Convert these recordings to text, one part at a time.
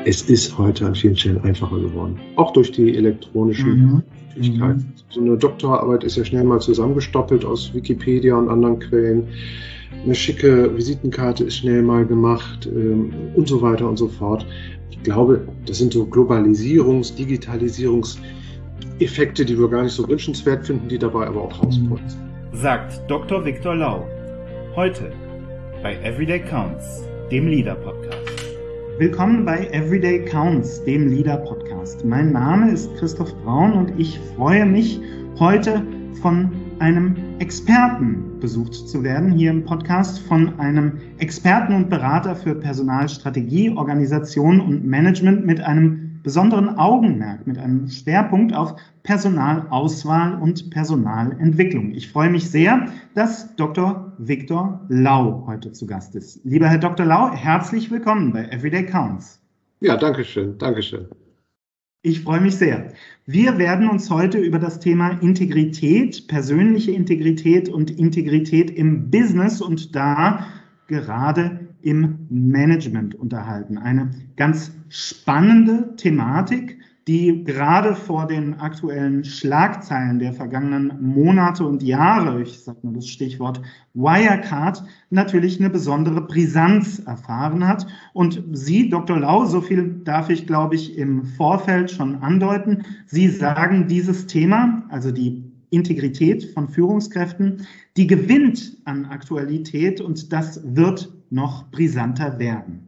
Es ist heute an vielen Stellen einfacher geworden. Auch durch die elektronischen Möglichkeiten. So eine Doktorarbeit ist ja schnell mal zusammengestoppelt aus Wikipedia und anderen Quellen. Eine schicke Visitenkarte ist schnell mal gemacht und so weiter und so fort. Ich glaube, das sind so Digitalisierungseffekte, die wir gar nicht so wünschenswert finden, die dabei aber auch rausputzen. Sagt Dr. Viktor Lau. Heute bei Everyday Counts, dem Leader-Podcast. Willkommen bei Everyday Counts, dem Leader-Podcast. Mein Name ist Christoph Braun und ich freue mich, heute von einem Experten besucht zu werden, hier im Podcast, von einem Experten und Berater für Personalstrategie, Organisation und Management mit einem besonderen Augenmerk, mit einem Schwerpunkt auf Personalauswahl und Personalentwicklung. Ich freue mich sehr, dass Dr. Viktor Lau heute zu Gast ist. Lieber Herr Dr. Lau, herzlich willkommen bei Everyday Counts. Ja, danke schön, danke schön. Ich freue mich sehr. Wir werden uns heute über das Thema Integrität, persönliche Integrität und Integrität im Business und da gerade im Management unterhalten. Eine ganz spannende Thematik, die gerade vor den aktuellen Schlagzeilen der vergangenen Monate und Jahre, ich sage nur das Stichwort Wirecard, natürlich eine besondere Brisanz erfahren hat. Und Sie, Dr. Lau, so viel darf ich, glaube ich, im Vorfeld schon andeuten, Sie sagen, dieses Thema, also die Integrität von Führungskräften, die gewinnt an Aktualität und das wird noch brisanter werden.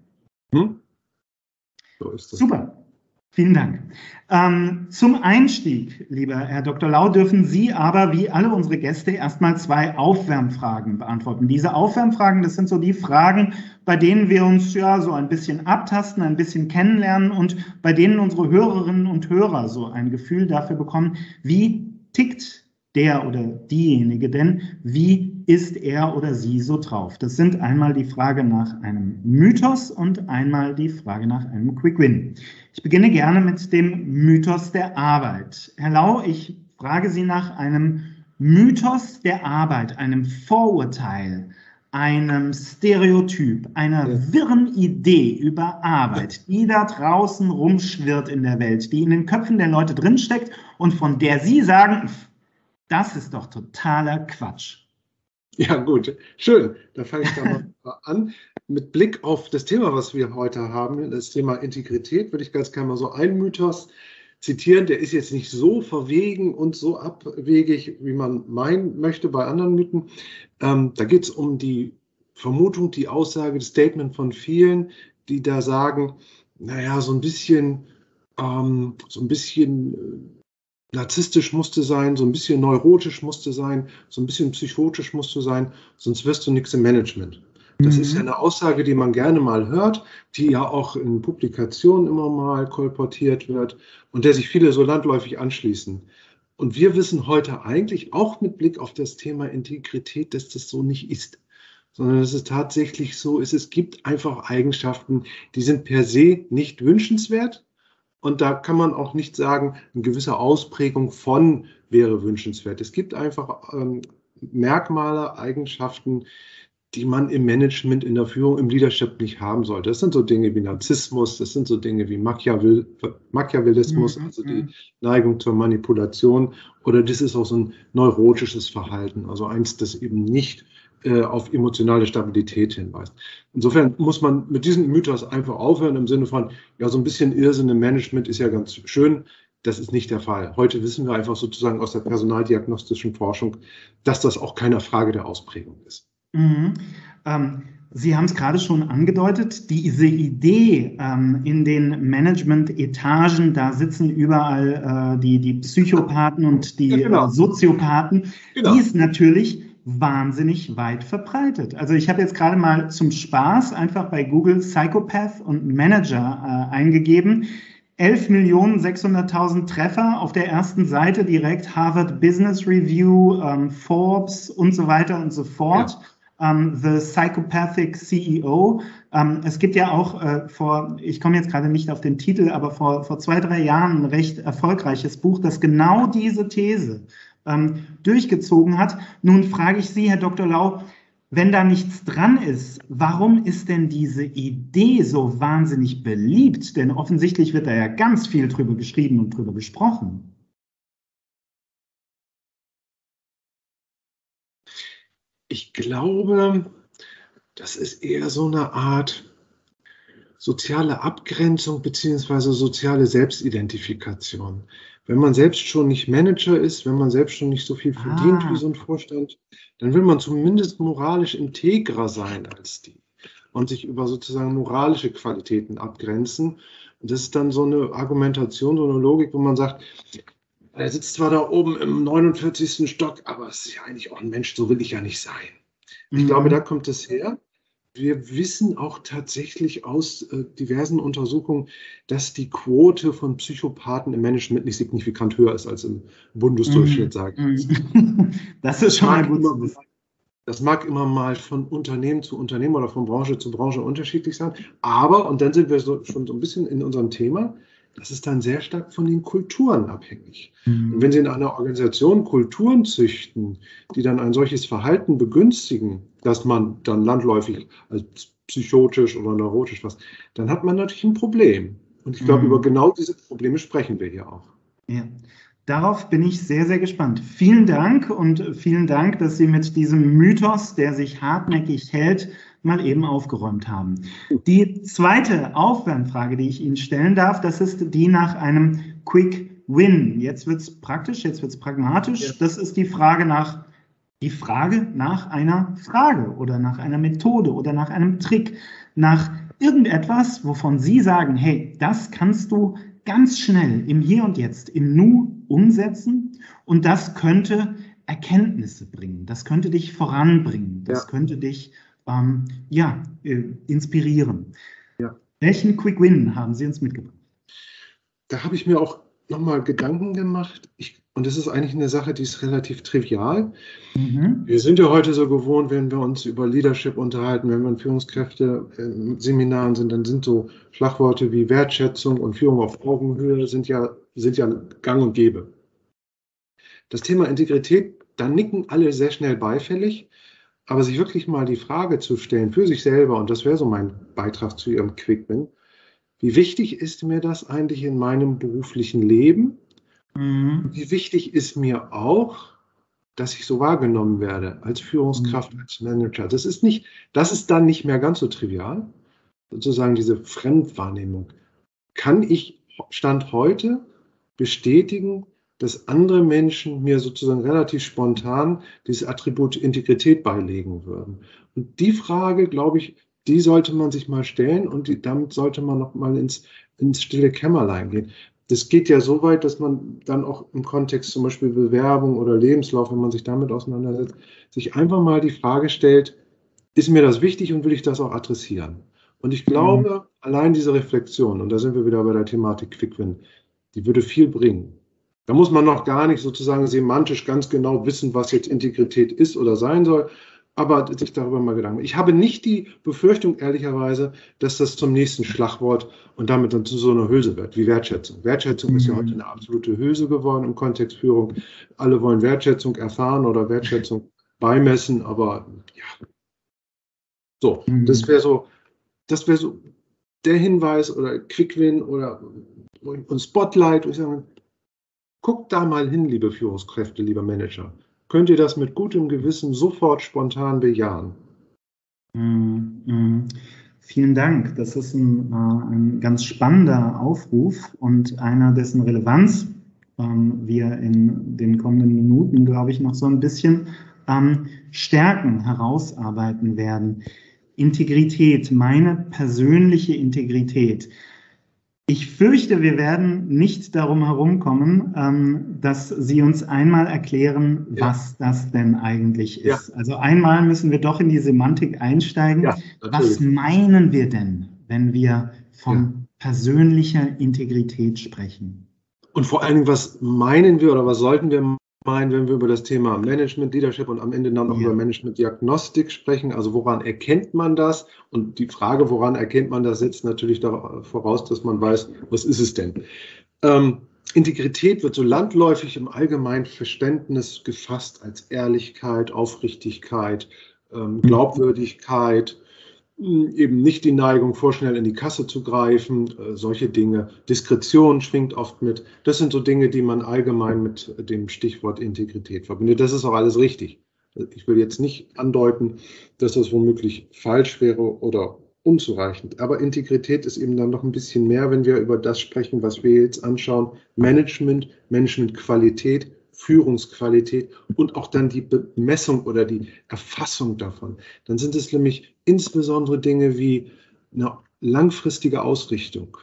So ist es. Super. Vielen Dank. Zum Einstieg, lieber Herr Dr. Lau, dürfen Sie aber, wie alle unsere Gäste, erstmal 2 Aufwärmfragen beantworten. Diese Aufwärmfragen, das sind so die Fragen, bei denen wir uns ja so ein bisschen abtasten, ein bisschen kennenlernen und bei denen unsere Hörerinnen und Hörer so ein Gefühl dafür bekommen, wie tickt der oder diejenige denn, wie ist er oder sie so drauf? Das sind einmal die Frage nach einem Mythos und einmal die Frage nach einem Quick Win. Ich beginne gerne mit dem Mythos der Arbeit. Herr Lau, ich frage Sie nach einem Mythos der Arbeit, einem Vorurteil, einem Stereotyp, einer wirren Idee über Arbeit, die da draußen rumschwirrt in der Welt, die in den Köpfen der Leute drinsteckt und von der Sie sagen, das ist doch totaler Quatsch. Ja, gut. Schön. Da fange ich da mal an. Mit Blick auf das Thema, was wir heute haben, das Thema Integrität, würde ich ganz gerne mal so einen Mythos zitieren. Der ist jetzt nicht so verwegen und so abwegig, wie man meinen möchte bei anderen Mythen. Da geht es um die Vermutung, die Aussage, das Statement von vielen, die da sagen, naja, so ein bisschen narzisstisch musste sein, so ein bisschen neurotisch musste sein, so ein bisschen psychotisch musste sein, sonst wirst du nichts im Management. Das ist ja eine Aussage, die man gerne mal hört, die ja auch in Publikationen immer mal kolportiert wird und der sich viele so landläufig anschließen. Und wir wissen heute eigentlich auch mit Blick auf das Thema Integrität, dass das so nicht ist, sondern dass es tatsächlich so ist, es gibt einfach Eigenschaften, die sind per se nicht wünschenswert. Und da kann man auch nicht sagen, eine gewisse Ausprägung von wäre wünschenswert. Es gibt einfach Merkmale, Eigenschaften, die man im Management, in der Führung, im Leadership nicht haben sollte. Das sind so Dinge wie Narzissmus, das sind so Dinge wie Machiavellismus, also die Neigung zur Manipulation, oder das ist auch so ein neurotisches Verhalten, also eins, das eben nicht auf emotionale Stabilität hinweist. Insofern muss man mit diesem Mythos einfach aufhören im Sinne von, ja, so ein bisschen Irrsinn im Management ist ja ganz schön. Das ist nicht der Fall. Heute wissen wir einfach sozusagen aus der personaldiagnostischen Forschung, dass das auch keine Frage der Ausprägung ist. Sie haben es gerade schon angedeutet, diese Idee in den Management-Etagen, da sitzen überall die Psychopathen und die Soziopathen, die ist natürlich wahnsinnig weit verbreitet. Also ich habe jetzt gerade mal zum Spaß einfach bei Google Psychopath und Manager eingegeben. 11.600.000 Treffer auf der ersten Seite direkt, Harvard Business Review, Forbes und so weiter und so fort. Ja. The Psychopathic CEO. Es gibt ja auch ich komme jetzt gerade nicht auf den Titel, aber vor 2-3 Jahren ein recht erfolgreiches Buch, das genau diese These durchgezogen hat. Nun frage ich Sie, Herr Dr. Lau, wenn da nichts dran ist, warum ist denn diese Idee so wahnsinnig beliebt? Denn offensichtlich wird da ja ganz viel drüber geschrieben und drüber gesprochen. Ich glaube, das ist eher so eine Art soziale Abgrenzung beziehungsweise soziale Selbstidentifikation. Wenn man selbst schon nicht Manager ist, wenn man selbst schon nicht so viel verdient wie so ein Vorstand, dann will man zumindest moralisch integrer sein als die und sich über sozusagen moralische Qualitäten abgrenzen. Und das ist dann so eine Argumentation, so eine Logik, wo man sagt, er sitzt zwar da oben im 49. Stock, aber es ist ja eigentlich auch ein Mensch, so will ich ja nicht sein. Ich glaube, da kommt es her. Wir wissen auch tatsächlich aus diversen Untersuchungen, dass die Quote von Psychopathen im Management nicht signifikant höher ist als im Bundesdurchschnitt, sagen wir. Das ist schon mal gut zu wissen. Das mag immer mal von Unternehmen zu Unternehmen oder von Branche zu Branche unterschiedlich sein. Aber, und dann sind wir schon so ein bisschen in unserem Thema, das ist dann sehr stark von den Kulturen abhängig. Und wenn Sie in einer Organisation Kulturen züchten, die dann ein solches Verhalten begünstigen, dass man dann landläufig als psychotisch oder neurotisch was, dann hat man natürlich ein Problem. Und ich glaube, über genau diese Probleme sprechen wir hier auch. Ja. Darauf bin ich sehr, sehr gespannt. Vielen Dank und vielen Dank, dass Sie mit diesem Mythos, der sich hartnäckig hält, mal eben aufgeräumt haben. Die zweite Aufwärmfrage, die ich Ihnen stellen darf, das ist die nach einem Quick Win. Jetzt wird es praktisch, jetzt wird es pragmatisch. Ja. Das ist die Frage nach einer Frage oder nach einer Methode oder nach einem Trick, nach irgendetwas, wovon Sie sagen, hey, das kannst du ganz schnell im Hier und Jetzt, im Nu umsetzen und das könnte Erkenntnisse bringen, das könnte dich voranbringen, das könnte dich inspirieren. Ja. Welchen Quick Win haben Sie uns mitgebracht? Da habe ich mir auch nochmal Gedanken gemacht. Und das ist eigentlich eine Sache, die ist relativ trivial. Wir sind ja heute so gewohnt, wenn wir uns über Leadership unterhalten, wenn wir in Führungskräfte-Seminaren sind, dann sind so Schlagworte wie Wertschätzung und Führung auf Augenhöhe sind ja gang und gäbe. Das Thema Integrität, da nicken alle sehr schnell beifällig. Aber sich wirklich mal die Frage zu stellen für sich selber, und das wäre so mein Beitrag zu Ihrem Quick Win, wie wichtig ist mir das eigentlich in meinem beruflichen Leben? Wie wichtig ist mir auch, dass ich so wahrgenommen werde als Führungskraft, als Manager? Das ist dann nicht mehr ganz so trivial, sozusagen diese Fremdwahrnehmung. Kann ich Stand heute bestätigen, dass andere Menschen mir sozusagen relativ spontan dieses Attribut Integrität beilegen würden? Und die Frage, glaube ich, die sollte man sich mal stellen und damit sollte man noch mal ins stille Kämmerlein gehen. Das geht ja so weit, dass man dann auch im Kontext zum Beispiel Bewerbung oder Lebenslauf, wenn man sich damit auseinandersetzt, sich einfach mal die Frage stellt, ist mir das wichtig und will ich das auch adressieren? Und ich glaube, allein diese Reflexion, und da sind wir wieder bei der Thematik Quick Win, die würde viel bringen. Da muss man noch gar nicht sozusagen semantisch ganz genau wissen, was jetzt Integrität ist oder sein soll, aber sich darüber mal Gedanken machen. Ich habe nicht die Befürchtung, ehrlicherweise, dass das zum nächsten Schlagwort und damit dann zu so einer Hülse wird, wie Wertschätzung. Wertschätzung ist ja heute eine absolute Hülse geworden im Kontext Führung. Alle wollen Wertschätzung erfahren oder Wertschätzung beimessen, aber ja. So, das wäre so der Hinweis oder Quick Win oder und Spotlight, wo ich sage, guckt da mal hin, liebe Führungskräfte, lieber Manager. Könnt ihr das mit gutem Gewissen sofort spontan bejahen? Vielen Dank. Das ist ein ganz spannender Aufruf und einer, dessen Relevanz wir in den kommenden Minuten, glaube ich, noch so ein bisschen stärken, herausarbeiten werden. Integrität, meine persönliche Integrität. Ich fürchte, wir werden nicht darum herumkommen, dass Sie uns einmal erklären, was das denn eigentlich ist. Also einmal müssen wir doch in die Semantik einsteigen. Ja, was meinen wir denn, wenn wir von persönlicher Integrität sprechen? Und vor allen Dingen, was meinen wir oder was sollten wir meinen, wenn wir über das Thema Management, Leadership und am Ende dann auch über Management-Diagnostik sprechen? Also woran erkennt man das? Und die Frage, woran erkennt man das, setzt natürlich voraus, dass man weiß, was ist es denn? Integrität wird so landläufig im allgemeinen Verständnis gefasst als Ehrlichkeit, Aufrichtigkeit, Glaubwürdigkeit, eben nicht die Neigung, vorschnell in die Kasse zu greifen, solche Dinge. Diskretion schwingt oft mit. Das sind so Dinge, die man allgemein mit dem Stichwort Integrität verbindet. Das ist auch alles richtig. Ich will jetzt nicht andeuten, dass das womöglich falsch wäre oder unzureichend. Aber Integrität ist eben dann noch ein bisschen mehr, wenn wir über das sprechen, was wir jetzt anschauen. Management, Managementqualität, Führungsqualität und auch dann die Bemessung oder die Erfassung davon. Dann sind es nämlich insbesondere Dinge wie eine langfristige Ausrichtung,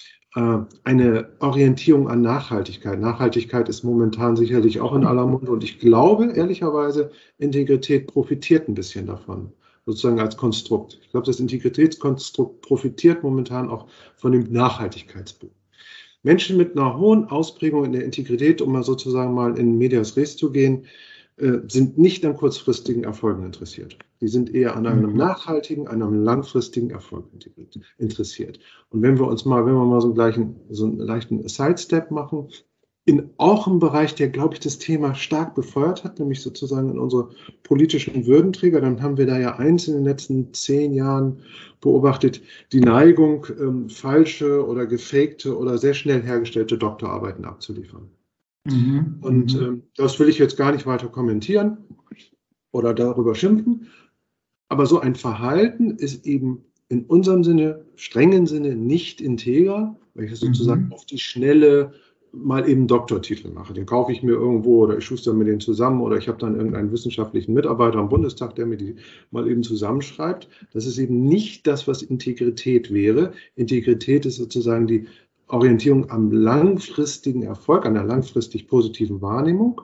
eine Orientierung an Nachhaltigkeit. Nachhaltigkeit ist momentan sicherlich auch in aller Munde und ich glaube, ehrlicherweise, Integrität profitiert ein bisschen davon, sozusagen als Konstrukt. Ich glaube, das Integritätskonstrukt profitiert momentan auch von dem Nachhaltigkeitsbuch. Menschen mit einer hohen Ausprägung in der Integrität, um mal sozusagen mal in medias res zu gehen, sind nicht an kurzfristigen Erfolgen interessiert. Die sind eher an einem nachhaltigen, einem langfristigen Erfolg interessiert. Und wenn wir mal so einen leichten Sidestep machen, auch im Bereich, der, glaube ich, das Thema stark befeuert hat, nämlich sozusagen in unsere politischen Würdenträger, dann haben wir da ja eins in den letzten 10 Jahren beobachtet, die Neigung, falsche oder gefakte oder sehr schnell hergestellte Doktorarbeiten abzuliefern. Und das will ich jetzt gar nicht weiter kommentieren oder darüber schimpfen, aber so ein Verhalten ist eben in unserem Sinne, strengen Sinne, nicht integer, weil ich das sozusagen auf die Schnelle mal eben Doktortitel mache. Den kaufe ich mir irgendwo oder ich schuster mir den zusammen oder ich habe dann irgendeinen wissenschaftlichen Mitarbeiter am Bundestag, der mir die mal eben zusammenschreibt. Das ist eben nicht das, was Integrität wäre. Integrität ist sozusagen die Orientierung am langfristigen Erfolg, an der langfristig positiven Wahrnehmung.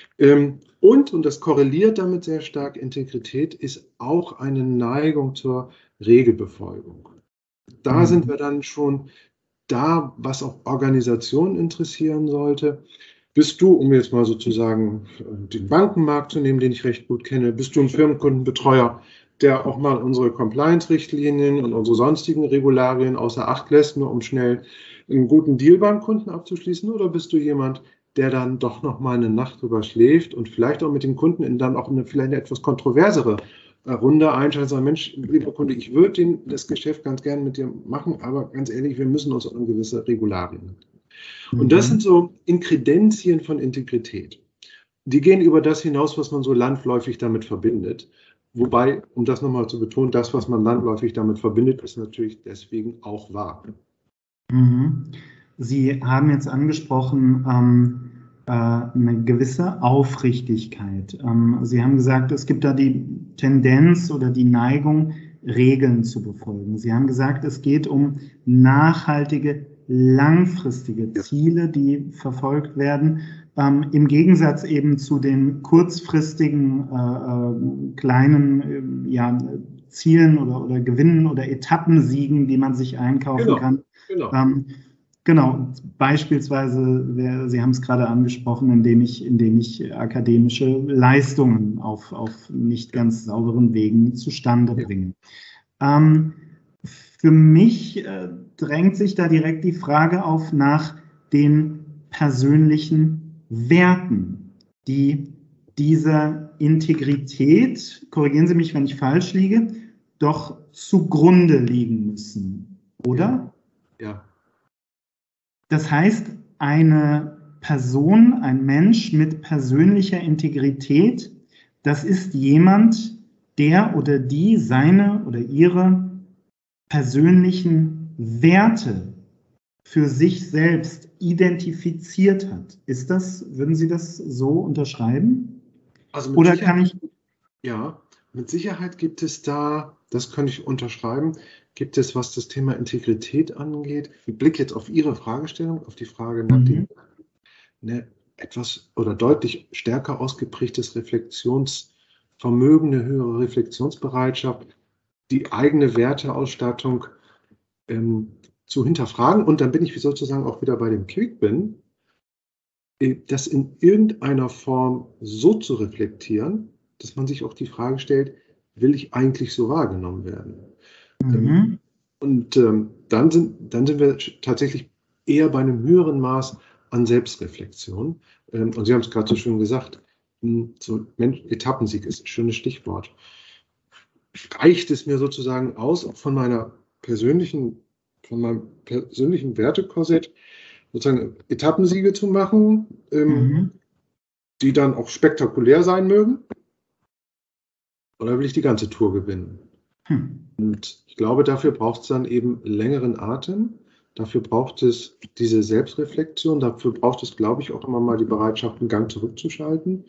Und das korreliert damit sehr stark, Integrität ist auch eine Neigung zur Regelbefolgung. Da sind wir dann schon da, was auch Organisationen interessieren sollte. Bist du, um jetzt mal sozusagen den Bankenmarkt zu nehmen, den ich recht gut kenne, bist du ein Firmenkundenbetreuer, der auch mal unsere Compliance-Richtlinien und unsere sonstigen Regularien außer Acht lässt, nur um schnell einen guten Deal beim Kunden abzuschließen? Oder bist du jemand, der dann doch noch mal eine Nacht drüber schläft und vielleicht auch mit dem Kunden dann auch vielleicht eine etwas kontroversere Runde einschaltet und sagt, Mensch, lieber Kunde, ich würde das Geschäft ganz gerne mit dir machen, aber ganz ehrlich, wir müssen uns an gewisse Regularien. Und das sind so Inkredenzien von Integrität. Die gehen über das hinaus, was man so landläufig damit verbindet. Wobei, um das nochmal zu betonen, das, was man landläufig damit verbindet, ist natürlich deswegen auch wahr. Sie haben jetzt angesprochen, eine gewisse Aufrichtigkeit. Sie haben gesagt, es gibt da die Tendenz oder die Neigung, Regeln zu befolgen. Sie haben gesagt, es geht um nachhaltige, langfristige Ziele, die verfolgt werden, im Gegensatz eben zu den kurzfristigen, kleinen Zielen oder Gewinnen oder Etappensiegen, die man sich einkaufen kann. Genau, beispielsweise, Sie haben es gerade angesprochen, indem ich akademische Leistungen auf nicht ganz sauberen Wegen zustande bringe. Für mich drängt sich da direkt die Frage auf nach den persönlichen Werten, die dieser Integrität, korrigieren Sie mich, wenn ich falsch liege, doch zugrunde liegen müssen, oder? Ja. Das heißt, eine Person, ein Mensch mit persönlicher Integrität, das ist jemand, der oder die seine oder ihre persönlichen Werte für sich selbst identifiziert hat. Würden Sie das so unterschreiben? Also oder kann ich? Ja, mit Sicherheit gibt es da, das kann ich unterschreiben, gibt es, was das Thema Integrität angeht, ich blicke jetzt auf Ihre Fragestellung, auf die Frage nach dem etwas oder deutlich stärker ausgeprägtes Reflexionsvermögen, eine höhere Reflexionsbereitschaft, die eigene Werteausstattung zu hinterfragen. Und dann bin ich sozusagen auch wieder bei dem Quick-Bin, das in irgendeiner Form so zu reflektieren, dass man sich auch die Frage stellt, will ich eigentlich so wahrgenommen werden? Und dann sind wir tatsächlich eher bei einem höheren Maß an Selbstreflexion. Und Sie haben es gerade so schön gesagt, so Etappensieg ist ein schönes Stichwort. reicht es mir sozusagen aus, auch von meinem persönlichen Wertekorsett sozusagen Etappensiege zu machen, die dann auch spektakulär sein mögen? Oder will ich die ganze Tour gewinnen? Und ich glaube, dafür braucht es dann eben längeren Atem. Dafür braucht es diese Selbstreflexion. Dafür braucht es, glaube ich, auch immer mal die Bereitschaft, einen Gang zurückzuschalten.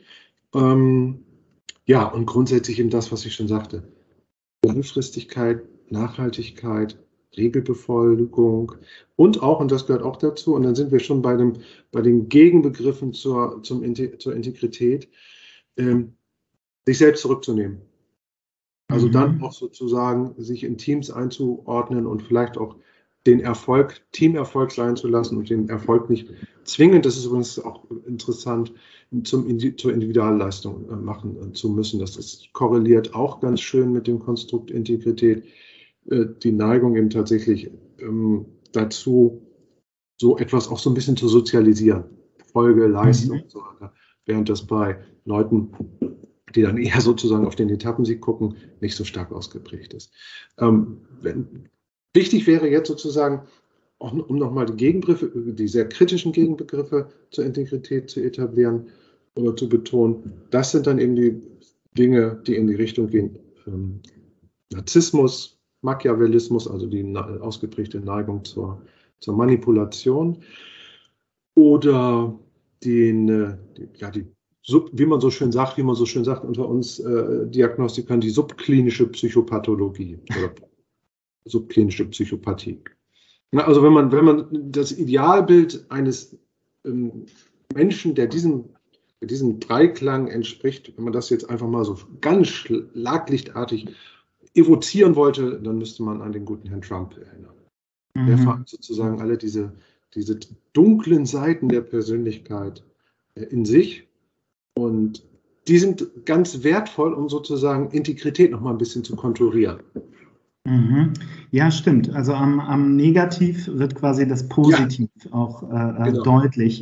Ja, und grundsätzlich eben das, was ich schon sagte. Langfristigkeit, Nachhaltigkeit, Regelbefolgung und auch, und das gehört auch dazu, und dann sind wir schon bei den Gegenbegriffen zur Integrität, sich selbst zurückzunehmen. Also dann auch sozusagen sich in Teams einzuordnen und vielleicht auch den Erfolg, Teamerfolg sein zu lassen und den Erfolg nicht zwingend, das ist übrigens auch interessant, zur Individualleistung machen zu müssen. Das korreliert auch ganz schön mit dem Konstrukt Integrität. Die Neigung eben tatsächlich dazu, so etwas auch so ein bisschen zu sozialisieren. Folge, Leistung und so weiter. Während das bei Leuten, die dann eher sozusagen auf den Etappensieg gucken, nicht so stark ausgeprägt ist. Wichtig wäre jetzt sozusagen, auch, um nochmal die sehr kritischen Gegenbegriffe zur Integrität zu etablieren oder zu betonen, das sind dann eben die Dinge, die in die Richtung gehen. Narzissmus, Machiavellismus, also die ausgeprägte Neigung zur Manipulation oder wie man so schön sagt unter uns Diagnostikern, die subklinische Psychopathologie oder subklinische Psychopathie. Also wenn man das Idealbild eines Menschen, der diesem Dreiklang entspricht, wenn man das jetzt einfach mal so ganz schlaglichtartig evozieren wollte, dann müsste man an den guten Herrn Trump erinnern. Der vereint sozusagen alle diese dunklen Seiten der Persönlichkeit in sich, und die sind ganz wertvoll, um sozusagen Integrität noch mal ein bisschen zu konturieren. Ja, stimmt. Also am Negativ wird quasi das Positiv auch genau. Deutlich.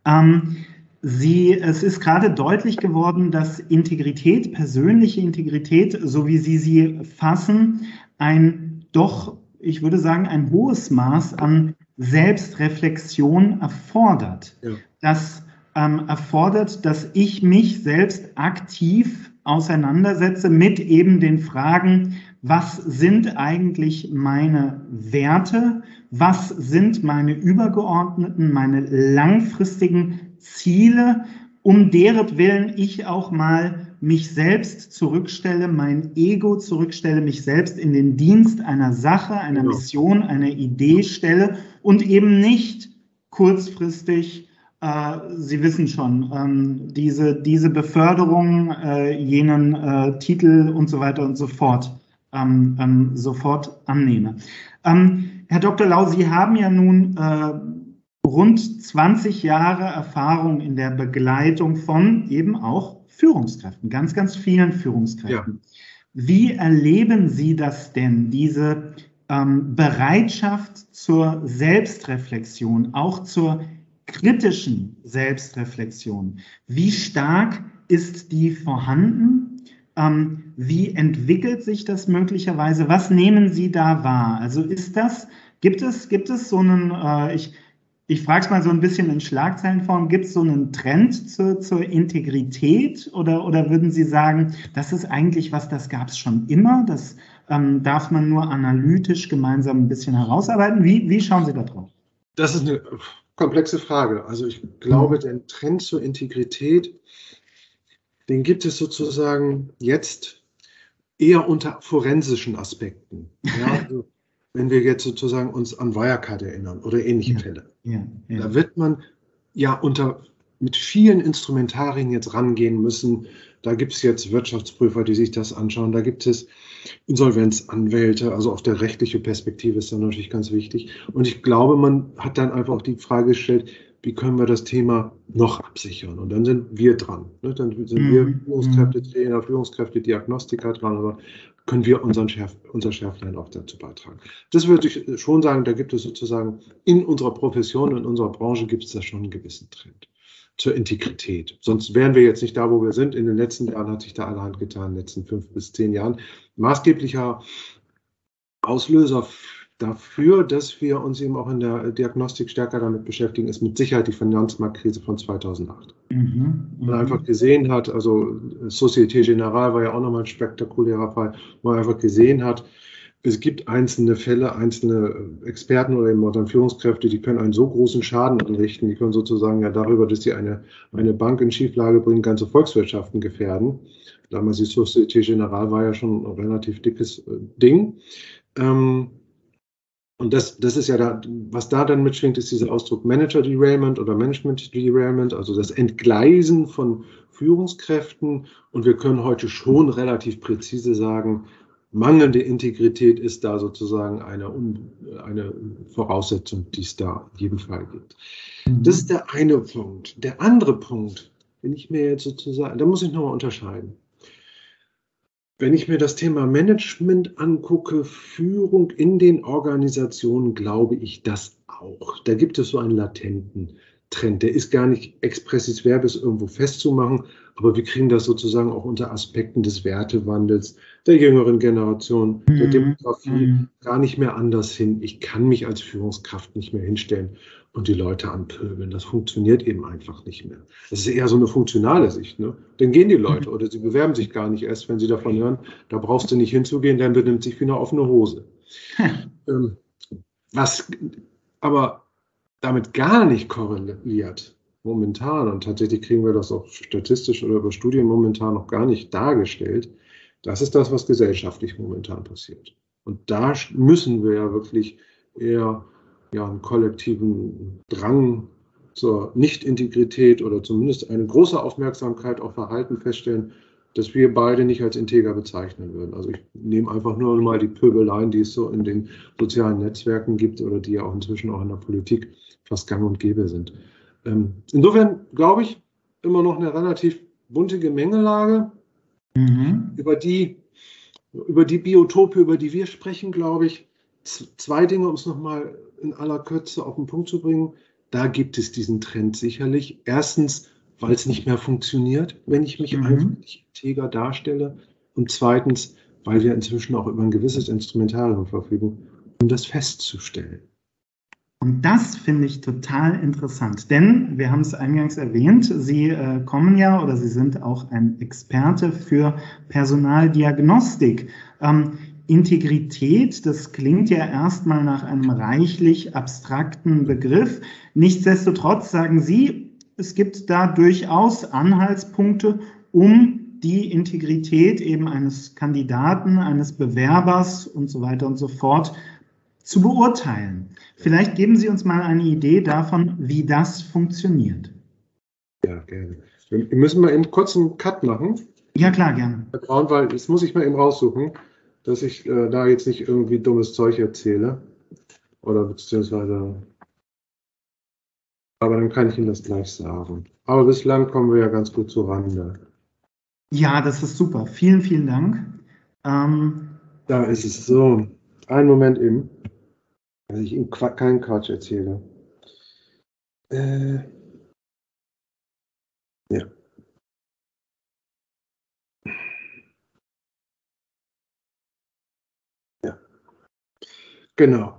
Es ist gerade deutlich geworden, dass Integrität, persönliche Integrität, so wie Sie fassen, ich würde sagen, ein hohes Maß an Selbstreflexion erfordert. Ja. Das erfordert, dass ich mich selbst aktiv auseinandersetze mit eben den Fragen, was sind eigentlich meine Werte, was sind meine übergeordneten, meine langfristigen Ziele, um deretwillen ich auch mal mich selbst zurückstelle, mein Ego zurückstelle, mich selbst in den Dienst einer Sache, einer Mission, einer Idee stelle und eben nicht kurzfristig, Sie wissen schon, diese Beförderung, jenen Titel und so weiter und so fort, sofort annehme. Herr Dr. Lau, Sie haben ja nun rund 20 Jahre Erfahrung in der Begleitung von eben auch Führungskräften, ganz, ganz vielen Führungskräften. Ja. Wie erleben Sie das denn, diese Bereitschaft zur Selbstreflexion, auch zur kritischen Selbstreflexion? Wie stark ist die vorhanden? Wie entwickelt sich das möglicherweise? Was nehmen Sie da wahr? Also gibt es so einen, ich frage es mal so ein bisschen in Schlagzeilenform, gibt es so einen Trend zur Integrität oder würden Sie sagen, das ist eigentlich was, das gab es schon immer, das darf man nur analytisch gemeinsam ein bisschen herausarbeiten? Wie schauen Sie da drauf? Das ist eine komplexe Frage. Also ich glaube, den Trend zur Integrität, den gibt es sozusagen jetzt eher unter forensischen Aspekten. Ja, also wenn wir jetzt sozusagen uns an Wirecard erinnern oder ähnliche Fälle. Ja. Da wird man ja mit vielen Instrumentarien jetzt rangehen müssen. Da gibt es jetzt Wirtschaftsprüfer, die sich das anschauen. Da gibt es Insolvenzanwälte. Also auch der rechtliche Perspektive ist dann natürlich ganz wichtig. Und ich glaube, man hat dann einfach auch die Frage gestellt, wie können wir das Thema noch absichern? Und dann sind wir dran. Ne? Dann sind wir Führungskräfte-Trainer, Führungskräfte-Diagnostiker dran, aber können wir unser Schärflein auch dazu beitragen. Das würde ich schon sagen, da gibt es sozusagen in unserer Profession, in unserer Branche gibt es da schon einen gewissen Trend. zur Integrität. Sonst wären wir jetzt nicht da, wo wir sind. In den letzten Jahren hat sich da allerhand getan, in den letzten 5 bis 10 Jahren. Maßgeblicher Auslöser dafür, dass wir uns eben auch in der Diagnostik stärker damit beschäftigen, ist mit Sicherheit die Finanzmarktkrise von 2008. Man einfach gesehen hat, also Société Générale war ja auch nochmal ein spektakulärer Fall, wo man einfach gesehen hat, es gibt einzelne Fälle, einzelne Experten oder eben auch dann Führungskräfte, die können einen so großen Schaden anrichten, die können sozusagen ja darüber, dass sie eine Bank in Schieflage bringen, ganze Volkswirtschaften gefährden. Damals die Société Générale war ja schon ein relativ dickes Ding. Und das ist ja da, was da dann mitschwingt, ist dieser Ausdruck Manager Derailment oder Management Derailment, also das Entgleisen von Führungskräften. Und wir können heute schon relativ präzise sagen, mangelnde Integrität ist da sozusagen eine Voraussetzung, die es da in jedem Fall gibt. Das ist der eine Punkt. Der andere Punkt, wenn ich mir jetzt sozusagen, da muss ich nochmal unterscheiden. Wenn ich mir das Thema Management angucke, Führung in den Organisationen, glaube ich das auch. Da gibt es so einen latenten Trend. Der ist gar nicht expressis verbis irgendwo festzumachen, aber wir kriegen das sozusagen auch unter Aspekten des Wertewandels der jüngeren Generation, der Demografie gar nicht mehr anders hin. Ich kann mich als Führungskraft nicht mehr hinstellen und die Leute anpöbeln. Das funktioniert eben einfach nicht mehr. Das ist eher so eine funktionale Sicht. Ne? Dann gehen die Leute oder sie bewerben sich gar nicht erst, wenn sie davon hören, da brauchst du nicht hinzugehen, dann benimmt sich wie eine offene Hose. Was aber damit gar nicht korreliert momentan, und tatsächlich kriegen wir das auch statistisch oder über Studien momentan noch gar nicht dargestellt, das ist das, was gesellschaftlich momentan passiert. Und da müssen wir ja wirklich eher einen kollektiven Drang zur Nicht-Integrität oder zumindest eine große Aufmerksamkeit auf Verhalten feststellen, das wir beide nicht als integer bezeichnen würden. Also ich nehme einfach nur mal die Pöbeleien, die es so in den sozialen Netzwerken gibt oder die ja auch inzwischen auch in der Politik fast gang und gäbe sind. Insofern glaube ich, immer noch eine relativ bunte Gemengelage. Über die Biotope, über die wir sprechen, glaube ich, 2 Dinge, um es nochmal in aller Kürze auf den Punkt zu bringen. Da gibt es diesen Trend sicherlich. Erstens, weil es nicht mehr funktioniert, wenn ich mich einfach nicht integer darstelle. Und zweitens, weil wir inzwischen auch über ein gewisses Instrumentarium verfügen, um das festzustellen. Und das finde ich total interessant, denn wir haben es eingangs erwähnt, Sie kommen ja oder Sie sind auch ein Experte für Personaldiagnostik. Integrität, das klingt ja erstmal nach einem reichlich abstrakten Begriff. Nichtsdestotrotz sagen Sie, es gibt da durchaus Anhaltspunkte, um die Integrität eben eines Kandidaten, eines Bewerbers und so weiter und so fort zu beurteilen. Vielleicht geben Sie uns mal eine Idee davon, wie das funktioniert. Ja, gerne. Wir müssen mal eben kurz einen Cut machen. Ja, klar, gerne. Herr Braun, weil das muss ich mal eben raussuchen, dass ich da jetzt nicht irgendwie dummes Zeug erzähle. Oder beziehungsweise. Aber dann kann ich Ihnen das gleich sagen. Aber bislang kommen wir ja ganz gut zur Rande. Ja, das ist super. Vielen, vielen Dank. Da ist es so. Einen Moment eben. Dass ich Ihnen keinen Quatsch erzähle. Ja. Ja. Genau.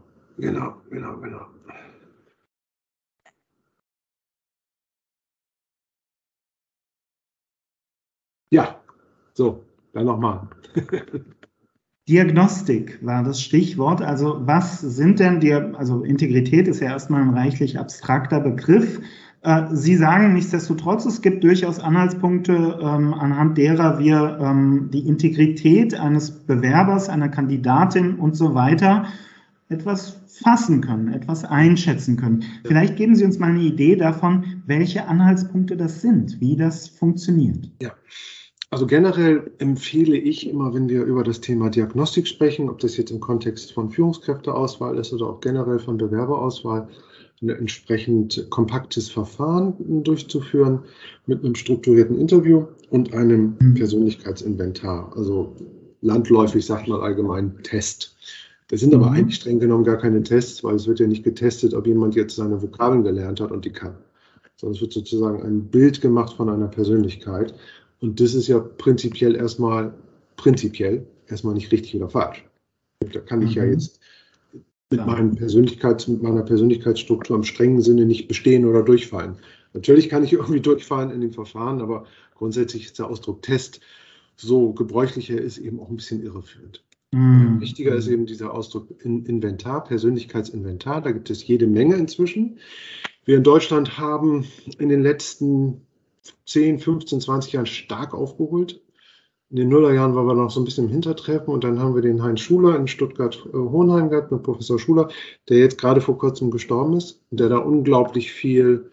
Ja, so, dann nochmal. Diagnostik war das Stichwort. Also was sind denn also Integrität ist ja erstmal ein reichlich abstrakter Begriff. Sie sagen nichtsdestotrotz, es gibt durchaus Anhaltspunkte, anhand derer wir die Integrität eines Bewerbers, einer Kandidatin und so weiter etwas fassen können, etwas einschätzen können. Vielleicht geben Sie uns mal eine Idee davon, welche Anhaltspunkte das sind, wie das funktioniert. Ja. Also generell empfehle ich immer, wenn wir über das Thema Diagnostik sprechen, ob das jetzt im Kontext von Führungskräfteauswahl ist oder auch generell von Bewerberauswahl, ein entsprechend kompaktes Verfahren durchzuführen mit einem strukturierten Interview und einem Persönlichkeitsinventar. Also landläufig sagt man allgemein Test. Das sind aber eigentlich streng genommen gar keine Tests, weil es wird ja nicht getestet, ob jemand jetzt seine Vokabeln gelernt hat und die kann. sondern es wird sozusagen ein Bild gemacht von einer Persönlichkeit. Und das ist ja prinzipiell erstmal nicht richtig oder falsch. Da kann ich ja jetzt mit meiner Persönlichkeitsstruktur im strengen Sinne nicht bestehen oder durchfallen. Natürlich kann ich irgendwie durchfallen in dem Verfahren, aber grundsätzlich ist der Ausdruck Test so gebräuchlicher, ist eben auch ein bisschen irreführend. Wichtiger ist eben dieser Ausdruck Inventar, Persönlichkeitsinventar. Da gibt es jede Menge inzwischen. Wir in Deutschland haben in den letzten 10, 15, 20 Jahren stark aufgeholt. In den Nullerjahren waren wir noch so ein bisschen im Hintertreffen und dann haben wir den Heinz Schuler in Stuttgart-Hohenheim gehabt, mit Professor Schuler, der jetzt gerade vor kurzem gestorben ist und der da unglaublich viel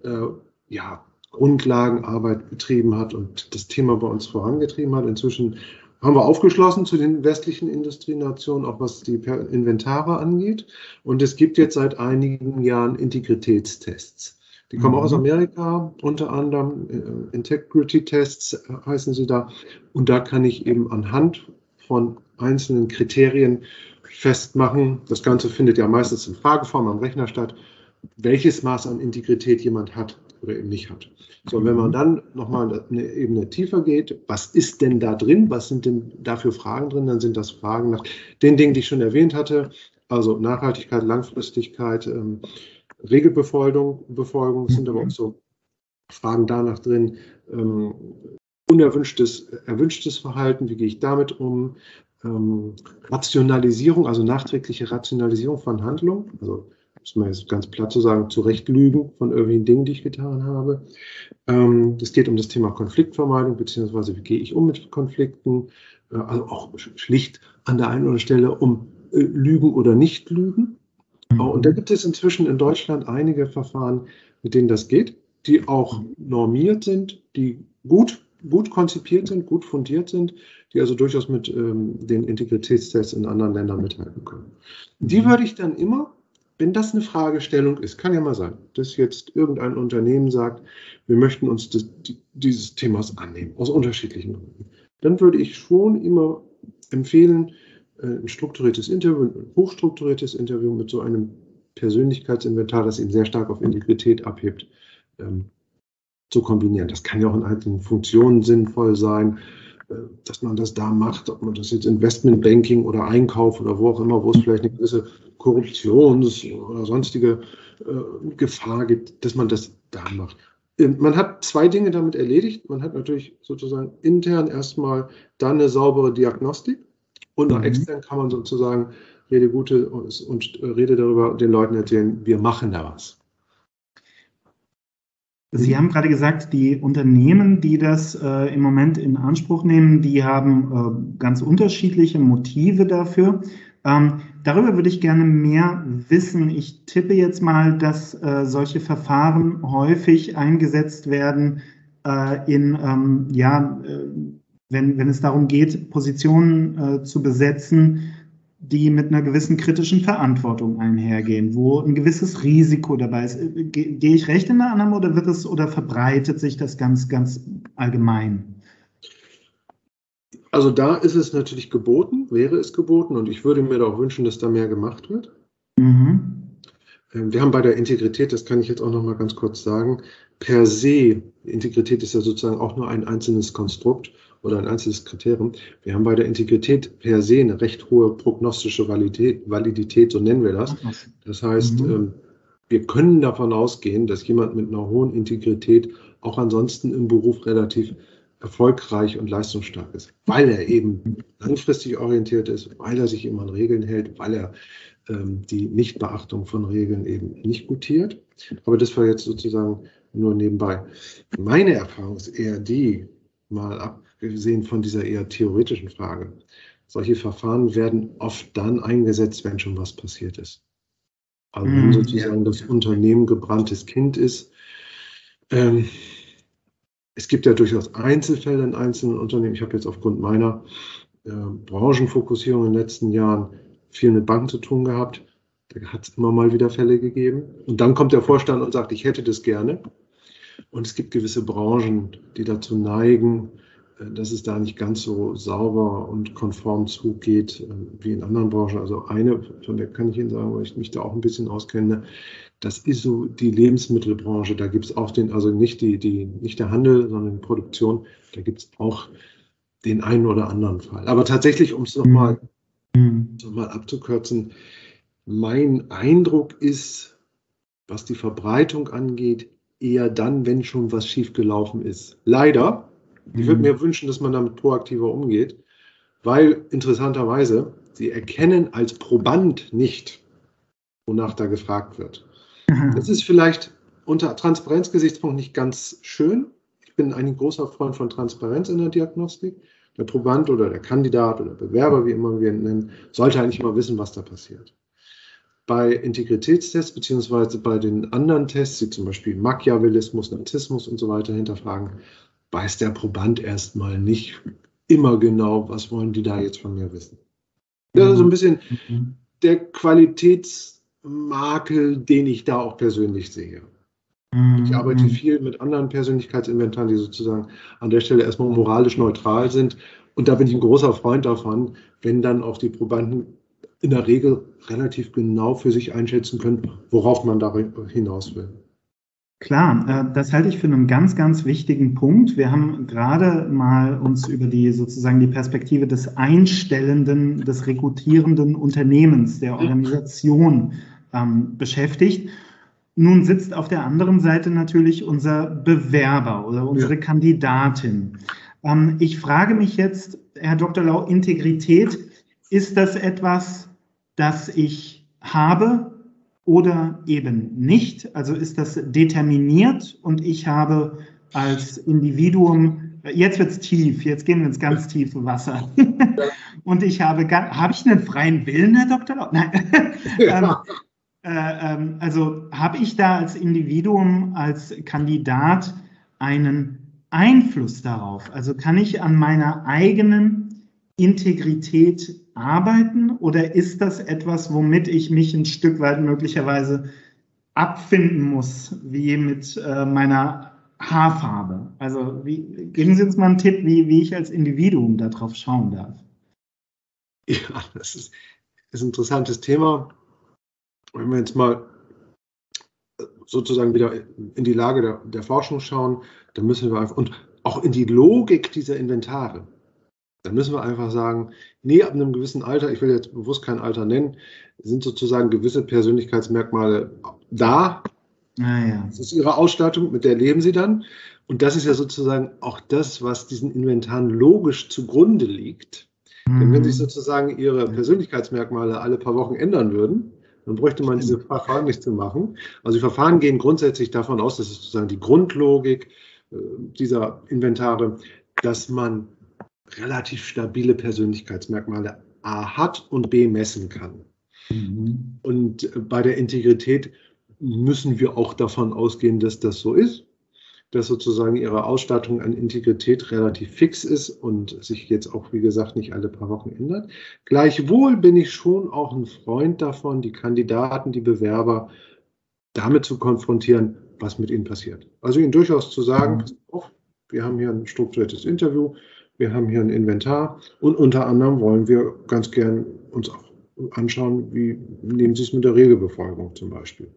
Grundlagenarbeit betrieben hat und das Thema bei uns vorangetrieben hat. Inzwischen haben wir aufgeschlossen zu den westlichen Industrienationen, auch was die Inventare angeht. Und es gibt jetzt seit einigen Jahren Integritätstests. Die kommen auch aus Amerika, unter anderem Integrity-Tests heißen sie da. Und da kann ich eben anhand von einzelnen Kriterien festmachen, das Ganze findet ja meistens in Frageform am Rechner statt, welches Maß an Integrität jemand hat oder eben nicht hat. So, und wenn man dann nochmal eine Ebene tiefer geht, was ist denn da drin, was sind denn dafür Fragen drin, dann sind das Fragen nach den Dingen, die ich schon erwähnt hatte, also Nachhaltigkeit, Langfristigkeit, Regelbefolgung sind aber auch so Fragen danach drin, erwünschtes Verhalten, wie gehe ich damit um, Rationalisierung, also nachträgliche Rationalisierung von Handlungen, also muss man jetzt ganz platt zu sagen, zurechtlügen von irgendwelchen Dingen, die ich getan habe. Es geht um das Thema Konfliktvermeidung, beziehungsweise wie gehe ich um mit Konflikten, also auch schlicht an der einen oder anderen Stelle um Lügen oder Nicht-Lügen. Und da gibt es inzwischen in Deutschland einige Verfahren, mit denen das geht, die auch normiert sind, die gut konzipiert sind, gut fundiert sind, die also durchaus mit den Integritätstests in anderen Ländern mithalten können. Die würde ich dann immer, wenn das eine Fragestellung ist, kann ja mal sein, dass jetzt irgendein Unternehmen sagt, wir möchten uns dieses Themas annehmen, aus unterschiedlichen Gründen, dann würde ich schon immer empfehlen, ein strukturiertes Interview, ein hochstrukturiertes Interview mit so einem Persönlichkeitsinventar, das eben sehr stark auf Integrität abhebt, zu kombinieren. Das kann ja auch in einzelnen Funktionen sinnvoll sein, dass man das da macht, ob man das jetzt Investmentbanking oder Einkauf oder wo auch immer, wo es vielleicht eine gewisse Korruptions- oder sonstige Gefahr gibt, dass man das da macht. Man hat zwei Dinge damit erledigt. Man hat natürlich sozusagen intern erstmal dann eine saubere Diagnostik und nach extern kann man sozusagen Rede Gute und Rede darüber den Leuten erzählen, wir machen da was. Sie haben gerade gesagt, die Unternehmen, die das im Moment in Anspruch nehmen, die haben ganz unterschiedliche Motive dafür. Darüber würde ich gerne mehr wissen. Ich tippe jetzt mal, dass solche Verfahren häufig eingesetzt werden, wenn es darum geht, Positionen zu besetzen, die mit einer gewissen kritischen Verantwortung einhergehen, wo ein gewisses Risiko dabei ist. Gehe ich recht in der Annahme oder verbreitet sich das ganz, ganz allgemein? Also da ist es natürlich geboten, wäre es geboten und ich würde mir da auch wünschen, dass da mehr gemacht wird. Wir haben bei der Integrität, das kann ich jetzt auch noch mal ganz kurz sagen, per se, Integrität ist ja sozusagen auch nur ein einzelnes Konstrukt oder ein einzelnes Kriterium. Wir haben bei der Integrität per se eine recht hohe prognostische Validität, so nennen wir das. Das heißt, wir können davon ausgehen, dass jemand mit einer hohen Integrität auch ansonsten im Beruf relativ erfolgreich und leistungsstark ist, weil er eben langfristig orientiert ist, weil er sich immer an Regeln hält, weil er die Nichtbeachtung von Regeln eben nicht gutiert. Aber das war jetzt sozusagen nur nebenbei. Meine Erfahrung ist eher die, mal abgesehen von dieser eher theoretischen Frage, solche Verfahren werden oft dann eingesetzt, wenn schon was passiert ist. Also wenn sozusagen das Unternehmen gebranntes Kind ist. Es gibt ja durchaus Einzelfälle in einzelnen Unternehmen. Ich habe jetzt aufgrund meiner Branchenfokussierung in den letzten Jahren viel mit Banken zu tun gehabt. Da hat es immer mal wieder Fälle gegeben. Und dann kommt der Vorstand und sagt, ich hätte das gerne. Und es gibt gewisse Branchen, die dazu neigen, dass es da nicht ganz so sauber und konform zugeht wie in anderen Branchen. Also eine, von der kann ich Ihnen sagen, weil ich mich da auch ein bisschen auskenne, das ist so die Lebensmittelbranche. Da gibt es auch also nicht der Handel, sondern die Produktion. Da gibt es auch den einen oder anderen Fall. Aber tatsächlich, um es nochmal abzukürzen, mein Eindruck ist, was die Verbreitung angeht, eher dann, wenn schon was schiefgelaufen ist. Leider, ich würde mir wünschen, dass man damit proaktiver umgeht, weil interessanterweise, sie erkennen als Proband nicht, wonach da gefragt wird. Das ist vielleicht unter Transparenzgesichtspunkt nicht ganz schön. Ich bin ein großer Freund von Transparenz in der Diagnostik. Der Proband oder der Kandidat oder Bewerber, wie immer wir ihn nennen, sollte eigentlich immer wissen, was da passiert. Bei Integritätstests beziehungsweise bei den anderen Tests, wie zum Beispiel Machiavellismus, Narzissmus und so weiter hinterfragen, weiß der Proband erstmal nicht immer genau, was wollen die da jetzt von mir wissen. Das ist so ein bisschen der Qualitätsmakel, den ich da auch persönlich sehe. Ich arbeite viel mit anderen Persönlichkeitsinventaren, die sozusagen an der Stelle erstmal moralisch neutral sind. Und da bin ich ein großer Freund davon, wenn dann auch die Probanden in der Regel relativ genau für sich einschätzen können, worauf man da hinaus will. Klar, das halte ich für einen ganz, ganz wichtigen Punkt. Wir haben gerade mal uns über die Perspektive des einstellenden, des rekrutierenden Unternehmens, der Organisation beschäftigt. Nun sitzt auf der anderen Seite natürlich unser Bewerber oder unsere Kandidatin. Ich frage mich jetzt, Herr Dr. Lau, Integrität, ist das etwas, das ich habe oder eben nicht? Also ist das determiniert und ich habe als Individuum, jetzt wird es tief, jetzt gehen wir ins ganz tiefe Wasser. Und ich habe ich einen freien Willen, Herr Dr. Lau? Nein. Also habe ich da als Individuum, als Kandidat einen Einfluss darauf? Also kann ich an meiner eigenen Integrität arbeiten oder ist das etwas, womit ich mich ein Stück weit möglicherweise abfinden muss, wie mit meiner Haarfarbe? Also geben Sie uns mal einen Tipp, wie ich als Individuum darauf schauen darf. Ja, das ist ein interessantes Thema. Wenn wir jetzt mal sozusagen wieder in die Lage der Forschung schauen, dann müssen wir einfach, und auch in die Logik dieser Inventare, dann müssen wir einfach sagen, nee, ab einem gewissen Alter, ich will jetzt bewusst kein Alter nennen, sind sozusagen gewisse Persönlichkeitsmerkmale da. Das ist ihre Ausstattung, mit der leben sie dann. Und das ist ja sozusagen auch das, was diesen Inventaren logisch zugrunde liegt. Denn wenn sich sozusagen ihre Persönlichkeitsmerkmale alle paar Wochen ändern würden, dann bräuchte man diese Verfahren nicht zu machen. Also die Verfahren gehen grundsätzlich davon aus, das ist sozusagen die Grundlogik dieser Inventare, dass man relativ stabile Persönlichkeitsmerkmale A hat und B messen kann. Und bei der Integrität müssen wir auch davon ausgehen, dass das so ist, dass sozusagen ihre Ausstattung an Integrität relativ fix ist und sich jetzt auch, wie gesagt, nicht alle paar Wochen ändert. Gleichwohl bin ich schon auch ein Freund davon, die Kandidaten, die Bewerber damit zu konfrontieren, was mit ihnen passiert. Also ihnen durchaus zu sagen, pass auf, wir haben hier ein strukturiertes Interview, wir haben hier ein Inventar und unter anderem wollen wir ganz gern uns auch anschauen, wie nehmen Sie es mit der Regelbefolgung zum Beispiel.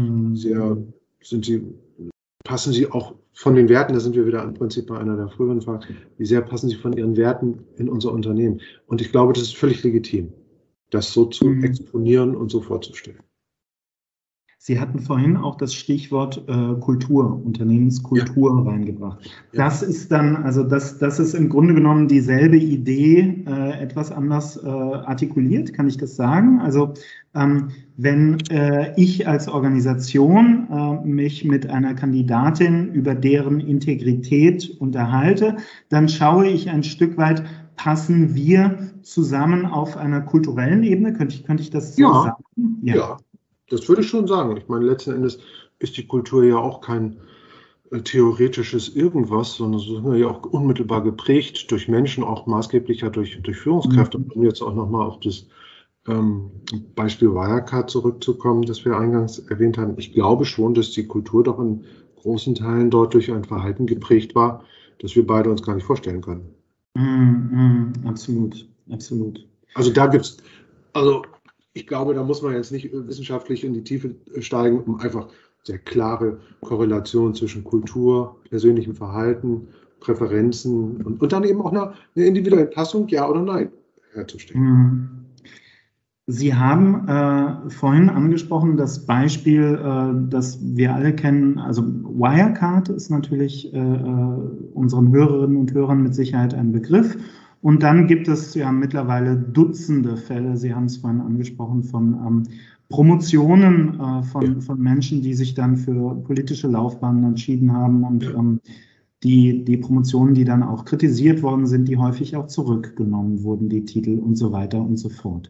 Passen Sie auch von den Werten, da sind wir wieder im Prinzip bei einer der früheren Fragen, wie sehr passen Sie von Ihren Werten in unser Unternehmen? Und ich glaube, das ist völlig legitim, das so zu exponieren und so vorzustellen. Sie hatten vorhin auch das Stichwort Kultur, Unternehmenskultur reingebracht. Ja. Das ist dann, also das ist im Grunde genommen dieselbe Idee, etwas anders artikuliert, kann ich das sagen? Also wenn ich als Organisation mich mit einer Kandidatin über deren Integrität unterhalte, dann schaue ich ein Stück weit, passen wir zusammen auf einer kulturellen Ebene? Könnte ich das so sagen? Ja. Das würde ich schon sagen. Ich meine, letzten Endes ist die Kultur ja auch kein theoretisches Irgendwas, sondern sie sind ja auch unmittelbar geprägt durch Menschen, auch maßgeblich ja durch Führungskräfte. Um jetzt auch nochmal auf das Beispiel Wirecard zurückzukommen, das wir eingangs erwähnt haben. Ich glaube schon, dass die Kultur doch in großen Teilen dort durch ein Verhalten geprägt war, das wir beide uns gar nicht vorstellen können. Absolut, absolut. Also also ich glaube, da muss man jetzt nicht wissenschaftlich in die Tiefe steigen, um einfach sehr klare Korrelation zwischen Kultur, persönlichem Verhalten, Präferenzen und dann eben auch eine individuelle Passung, ja oder nein, herzustellen. Mhm. Sie haben vorhin angesprochen, das Beispiel, das wir alle kennen, also Wirecard ist natürlich unseren Hörerinnen und Hörern mit Sicherheit ein Begriff. Und dann gibt es ja mittlerweile Dutzende Fälle, Sie haben es vorhin angesprochen, von Promotionen von Menschen, die sich dann für politische Laufbahnen entschieden haben und die Promotionen, die dann auch kritisiert worden sind, die häufig auch zurückgenommen wurden, die Titel und so weiter und so fort.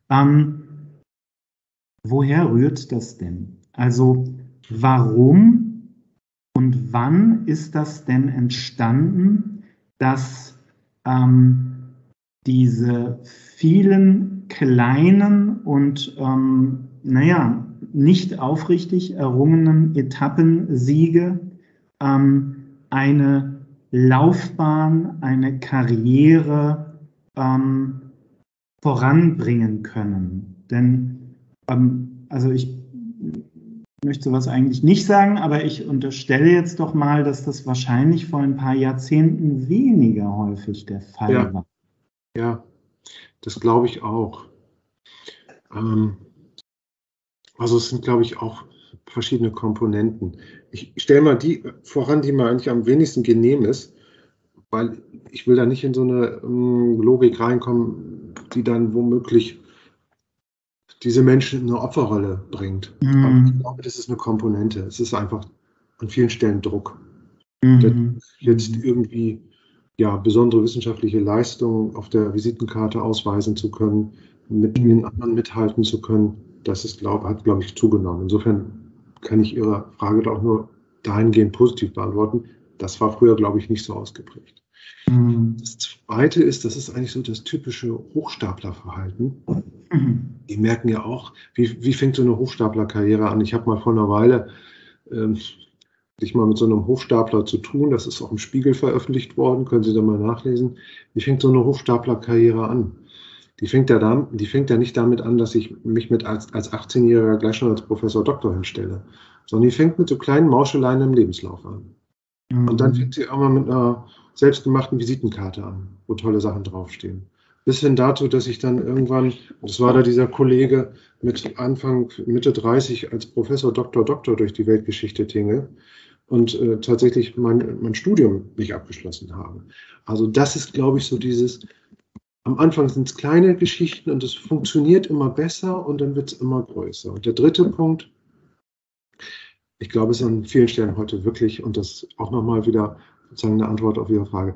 Woher rührt das denn? Also warum und wann ist das denn entstanden, dass diese vielen kleinen und nicht aufrichtig errungenen Etappensiege eine Laufbahn, eine Karriere voranbringen können? Denn also ich möchte sowas eigentlich nicht sagen, aber ich unterstelle jetzt doch mal, dass das wahrscheinlich vor ein paar Jahrzehnten weniger häufig der Fall war. Ja, das glaube ich auch. Also es sind, glaube ich, auch verschiedene Komponenten. Ich stelle mal die voran, die mir eigentlich am wenigsten genehm ist, weil ich will da nicht in so eine Logik reinkommen, die dann womöglich diese Menschen in eine Opferrolle bringt. Aber ich glaube, das ist eine Komponente. Es ist einfach an vielen Stellen Druck. Jetzt irgendwie besondere wissenschaftliche Leistungen auf der Visitenkarte ausweisen zu können, mit den anderen mithalten zu können, das ist, hat, glaube ich, zugenommen. Insofern kann ich Ihre Frage da auch nur dahingehend positiv beantworten. Das war früher, glaube ich, nicht so ausgeprägt. Das Zweite ist, das ist eigentlich so das typische Hochstaplerverhalten. Die merken ja auch, wie fängt so eine Hochstaplerkarriere an? Ich habe mal vor einer Weile sich mal mit so einem Hochstapler zu tun. Das ist auch im Spiegel veröffentlicht worden, können Sie da mal nachlesen. Wie fängt so eine Hochstaplerkarriere an? Die fängt ja nicht damit an, dass ich mich als 18-Jähriger gleich schon als Professor Doktor hinstelle, sondern die fängt mit so kleinen Mauscheleien im Lebenslauf an. Und dann fängt sie auch mal mit einer selbstgemachten Visitenkarte an, wo tolle Sachen draufstehen. Bis hin dazu, dass ich dann irgendwann, das war da dieser Kollege mit Mitte 30 als Professor Doktor durch die Weltgeschichte tinge und tatsächlich mein Studium nicht abgeschlossen habe. Also das ist, glaube ich, so am Anfang sind es kleine Geschichten und es funktioniert immer besser und dann wird es immer größer. Und der dritte Punkt, ich glaube, es ist an vielen Stellen heute wirklich, und das auch nochmal wieder sozusagen eine Antwort auf Ihre Frage,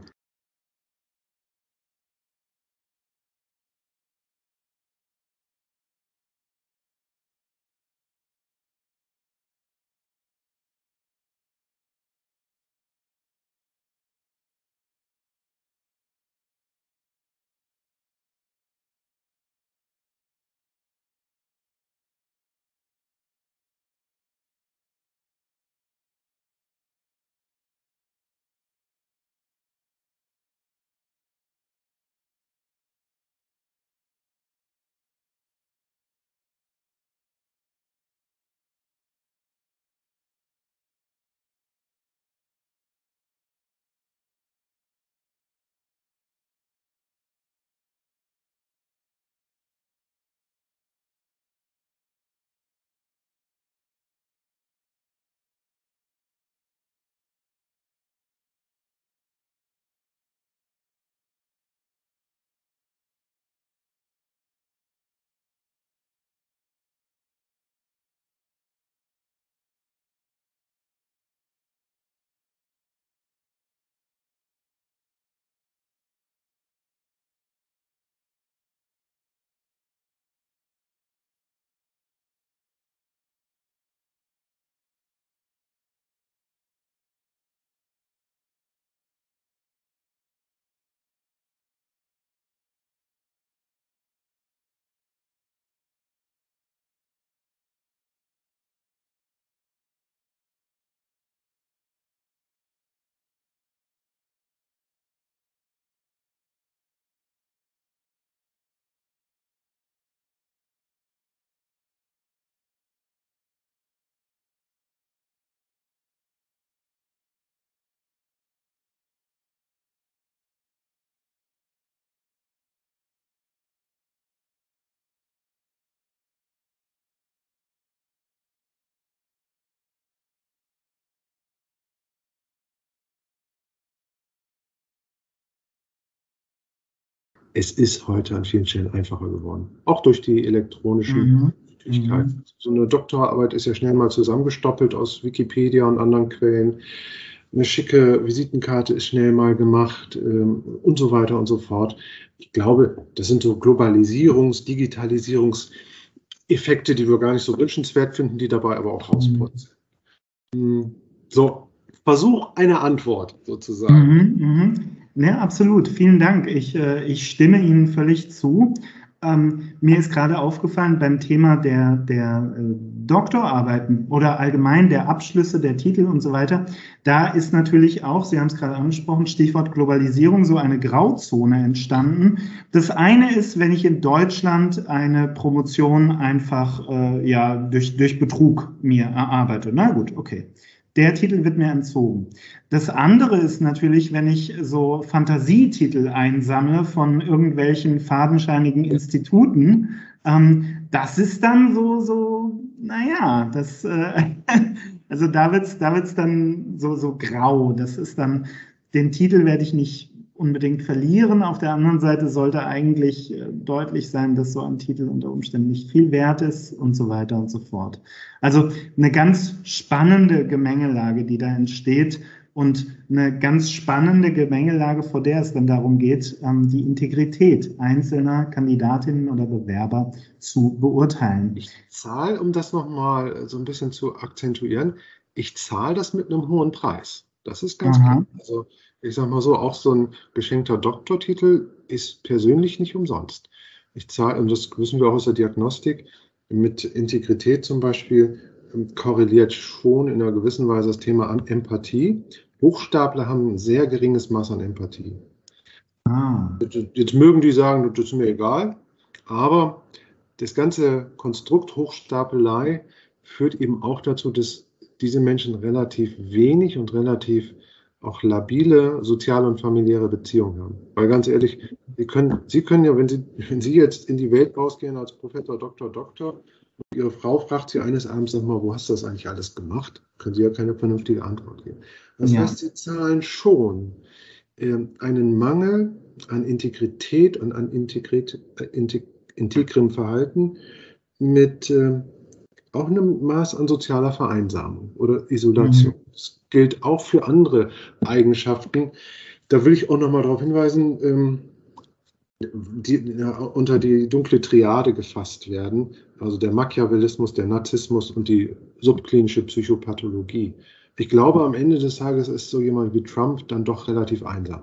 es ist heute an vielen Stellen einfacher geworden. Auch durch die elektronischen Möglichkeiten. So eine Doktorarbeit ist ja schnell mal zusammengestoppelt aus Wikipedia und anderen Quellen. Eine schicke Visitenkarte ist schnell mal gemacht und so weiter und so fort. Ich glaube, das sind so Digitalisierungseffekte, die wir gar nicht so wünschenswert finden, die dabei aber auch rausputzen. So, Versuch einer Antwort sozusagen. Ja, absolut. Vielen Dank. Ich stimme Ihnen völlig zu. Mir ist gerade aufgefallen beim Thema der Doktorarbeiten oder allgemein der Abschlüsse, der Titel und so weiter, da ist natürlich auch, Sie haben es gerade angesprochen, Stichwort Globalisierung, so eine Grauzone entstanden. Das eine ist, wenn ich in Deutschland eine Promotion einfach durch Betrug mir erarbeite. Na gut, okay. Der Titel wird mir entzogen. Das andere ist natürlich, wenn ich so Fantasietitel einsammle von irgendwelchen fadenscheinigen Instituten, das ist dann also da wird's dann so grau. Das ist dann, den Titel werde ich nicht unbedingt verlieren. Auf der anderen Seite sollte eigentlich deutlich sein, dass so ein Titel unter Umständen nicht viel wert ist und so weiter und so fort. Also eine ganz spannende Gemengelage, die da entsteht und eine ganz spannende Gemengelage, vor der es dann darum geht, die Integrität einzelner Kandidatinnen oder Bewerber zu beurteilen. Ich zahle, um das nochmal so ein bisschen zu akzentuieren, ich zahle das mit einem hohen Preis. Das ist ganz klar. Also ich sage mal so, auch so ein geschenkter Doktortitel ist persönlich nicht umsonst. Ich zahle, und das wissen wir auch aus der Diagnostik, mit Integrität zum Beispiel korreliert schon in einer gewissen Weise das Thema Empathie. Hochstapler haben ein sehr geringes Maß an Empathie. Jetzt mögen die sagen, das ist mir egal, aber das ganze Konstrukt Hochstapelei führt eben auch dazu, dass diese Menschen relativ wenig und relativ auch labile soziale und familiäre Beziehungen haben. Weil ganz ehrlich, Sie können ja, wenn Sie jetzt in die Welt rausgehen als Professor, Doktor, und Ihre Frau fragt Sie eines Abends, sag mal, wo hast du das eigentlich alles gemacht? Können Sie ja keine vernünftige Antwort geben. Das heißt, Sie zahlen schon einen Mangel an Integrität und an integrem Verhalten mit auch einem Maß an sozialer Vereinsamung oder Isolation. Das gilt auch für andere Eigenschaften. Da will ich auch noch mal darauf hinweisen, die unter die dunkle Triade gefasst werden, also der Machiavellismus, der Narzissmus und die subklinische Psychopathologie. Ich glaube, am Ende des Tages ist so jemand wie Trump dann doch relativ einsam.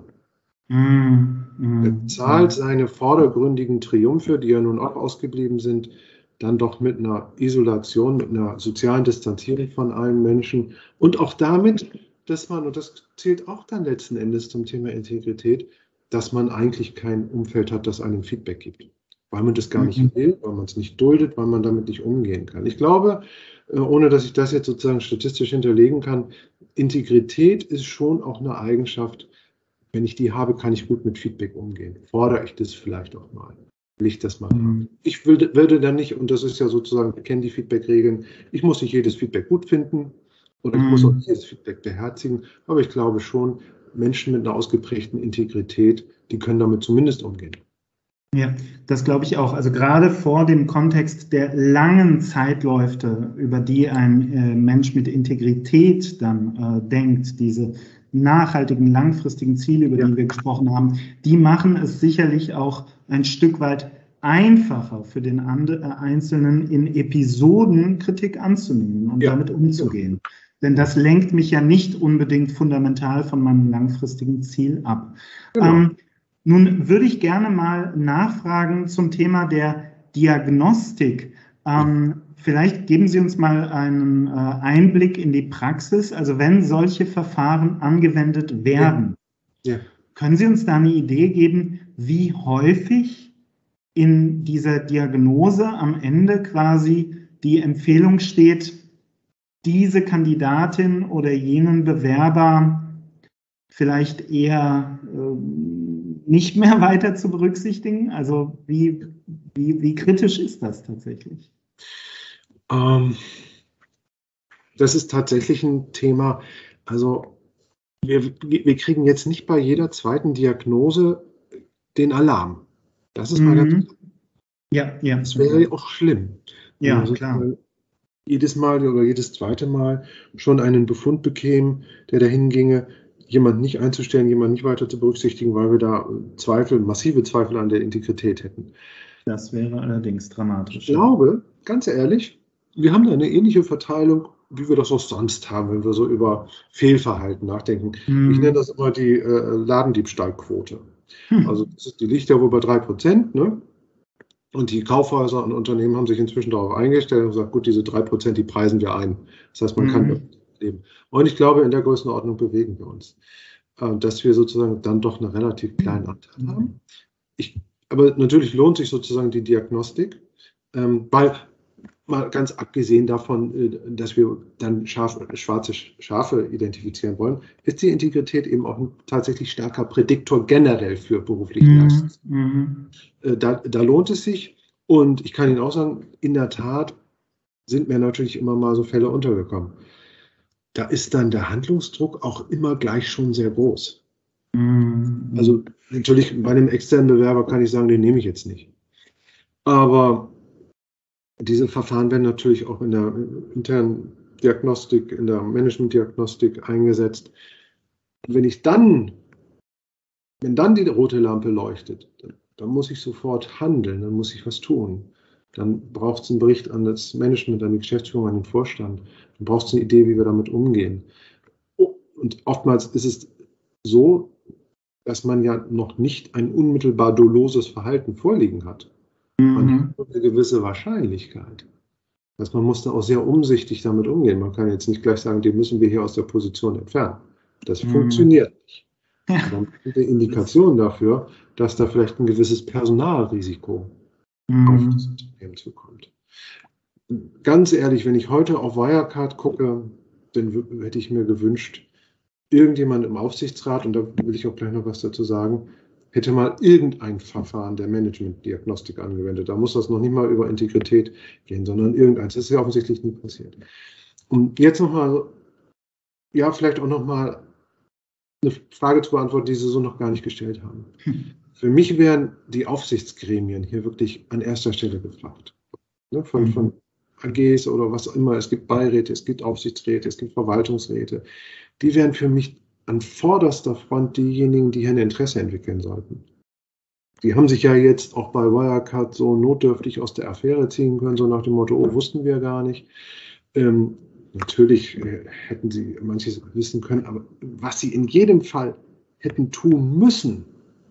Er zahlt seine vordergründigen Triumphe, die ja nun auch ausgeblieben sind, dann doch mit einer Isolation, mit einer sozialen Distanzierung von allen Menschen und auch damit, dass man, und das zählt auch dann letzten Endes zum Thema Integrität, dass man eigentlich kein Umfeld hat, das einem Feedback gibt. Weil man das gar nicht will, weil man es nicht duldet, weil man damit nicht umgehen kann. Ich glaube, ohne dass ich das jetzt sozusagen statistisch hinterlegen kann, Integrität ist schon auch eine Eigenschaft. Wenn ich die habe, kann ich gut mit Feedback umgehen. Fordere ich das vielleicht auch mal? Will ich das mal haben? Ich würde dann nicht, und das ist ja sozusagen, wir kennen die Feedback-Regeln, ich muss nicht jedes Feedback gut finden oder ich muss auch nicht jedes Feedback beherzigen, aber ich glaube schon, Menschen mit einer ausgeprägten Integrität, die können damit zumindest umgehen. Ja, das glaube ich auch. Also gerade vor dem Kontext der langen Zeitläufe, über die ein Mensch mit Integrität dann denkt, diese nachhaltigen, langfristigen Ziele, über die wir gesprochen haben, die machen es sicherlich auch ein Stück weit einfacher für den Einzelnen, in Episoden Kritik anzunehmen und damit umzugehen. Denn das lenkt mich ja nicht unbedingt fundamental von meinem langfristigen Ziel ab. Genau. Nun würde ich gerne mal nachfragen zum Thema der Diagnostik. Vielleicht geben Sie uns mal einen Einblick in die Praxis. Also wenn solche Verfahren angewendet werden, können Sie uns da eine Idee geben, wie häufig in dieser Diagnose am Ende quasi die Empfehlung steht, diese Kandidatin oder jenen Bewerber vielleicht eher nicht mehr weiter zu berücksichtigen? Also wie kritisch ist das tatsächlich? Das ist tatsächlich ein Thema. Also wir kriegen jetzt nicht bei jeder zweiten Diagnose den Alarm. Das ist mal ganz, ja. das wäre ja auch schlimm. Ja, Also klar. jedes Mal oder jedes zweite Mal schon einen Befund bekämen, der dahin ginge, jemanden nicht einzustellen, jemanden nicht weiter zu berücksichtigen, weil wir da massive Zweifel an der Integrität hätten. Das wäre allerdings dramatisch. Ich glaube, ganz ehrlich, wir haben da eine ähnliche Verteilung, wie wir das auch sonst haben, wenn wir so über Fehlverhalten nachdenken. Ich nenne das immer die Ladendiebstahlquote. Also die liegt ja wohl bei 3%, ne? Und die Kaufhäuser und Unternehmen haben sich inzwischen darauf eingestellt und gesagt, gut, diese 3%, die preisen wir ein. Das heißt, man kann damit leben. Und ich glaube, in der Größenordnung bewegen wir uns, dass wir sozusagen dann doch einen relativ kleinen Anteil haben. Aber natürlich lohnt sich sozusagen die Diagnostik, weil mal ganz abgesehen davon, dass wir dann schwarze Schafe identifizieren wollen, ist die Integrität eben auch ein tatsächlich starker Prädiktor generell für berufliche Leistung. Da lohnt es sich, und ich kann Ihnen auch sagen, in der Tat sind mir natürlich immer mal so Fälle untergekommen. Da ist dann der Handlungsdruck auch immer gleich schon sehr groß. Also natürlich bei einem externen Bewerber kann ich sagen, den nehme ich jetzt nicht. Aber diese Verfahren werden natürlich auch in der internen Diagnostik, in der Management-Diagnostik eingesetzt. Wenn dann die rote Lampe leuchtet, dann muss ich sofort handeln, dann muss ich was tun. Dann braucht es einen Bericht an das Management, an die Geschäftsführung, an den Vorstand. Dann braucht es eine Idee, wie wir damit umgehen. Und oftmals ist es so, dass man ja noch nicht ein unmittelbar doloses Verhalten vorliegen hat. Man hat eine gewisse Wahrscheinlichkeit. Also man muss da auch sehr umsichtig damit umgehen. Man kann jetzt nicht gleich sagen, den müssen wir hier aus der Position entfernen. Das funktioniert nicht. Aber man hat eine Indikation dafür, dass da vielleicht ein gewisses Personalrisiko auf das Unternehmen zukommt. Ganz ehrlich, wenn ich heute auf Wirecard gucke, dann hätte ich mir gewünscht, irgendjemand im Aufsichtsrat, und da will ich auch gleich noch was dazu sagen, hätte mal irgendein Verfahren der Management-Diagnostik angewendet. Da muss das noch nicht mal über Integrität gehen, sondern irgendeins. Das ist ja offensichtlich nie passiert. Und jetzt nochmal, ja, vielleicht auch nochmal eine Frage zu beantworten, die Sie so noch gar nicht gestellt haben. Für mich wären die Aufsichtsgremien hier wirklich an erster Stelle gefragt. Ne, von AGs oder was auch immer. Es gibt Beiräte, es gibt Aufsichtsräte, es gibt Verwaltungsräte. Die wären für mich an vorderster Front diejenigen, die hier ein Interesse entwickeln sollten. Die haben sich ja jetzt auch bei Wirecard so notdürftig aus der Affäre ziehen können, so nach dem Motto, oh, wussten wir gar nicht. Natürlich hätten sie manches wissen können, aber was sie in jedem Fall hätten tun müssen,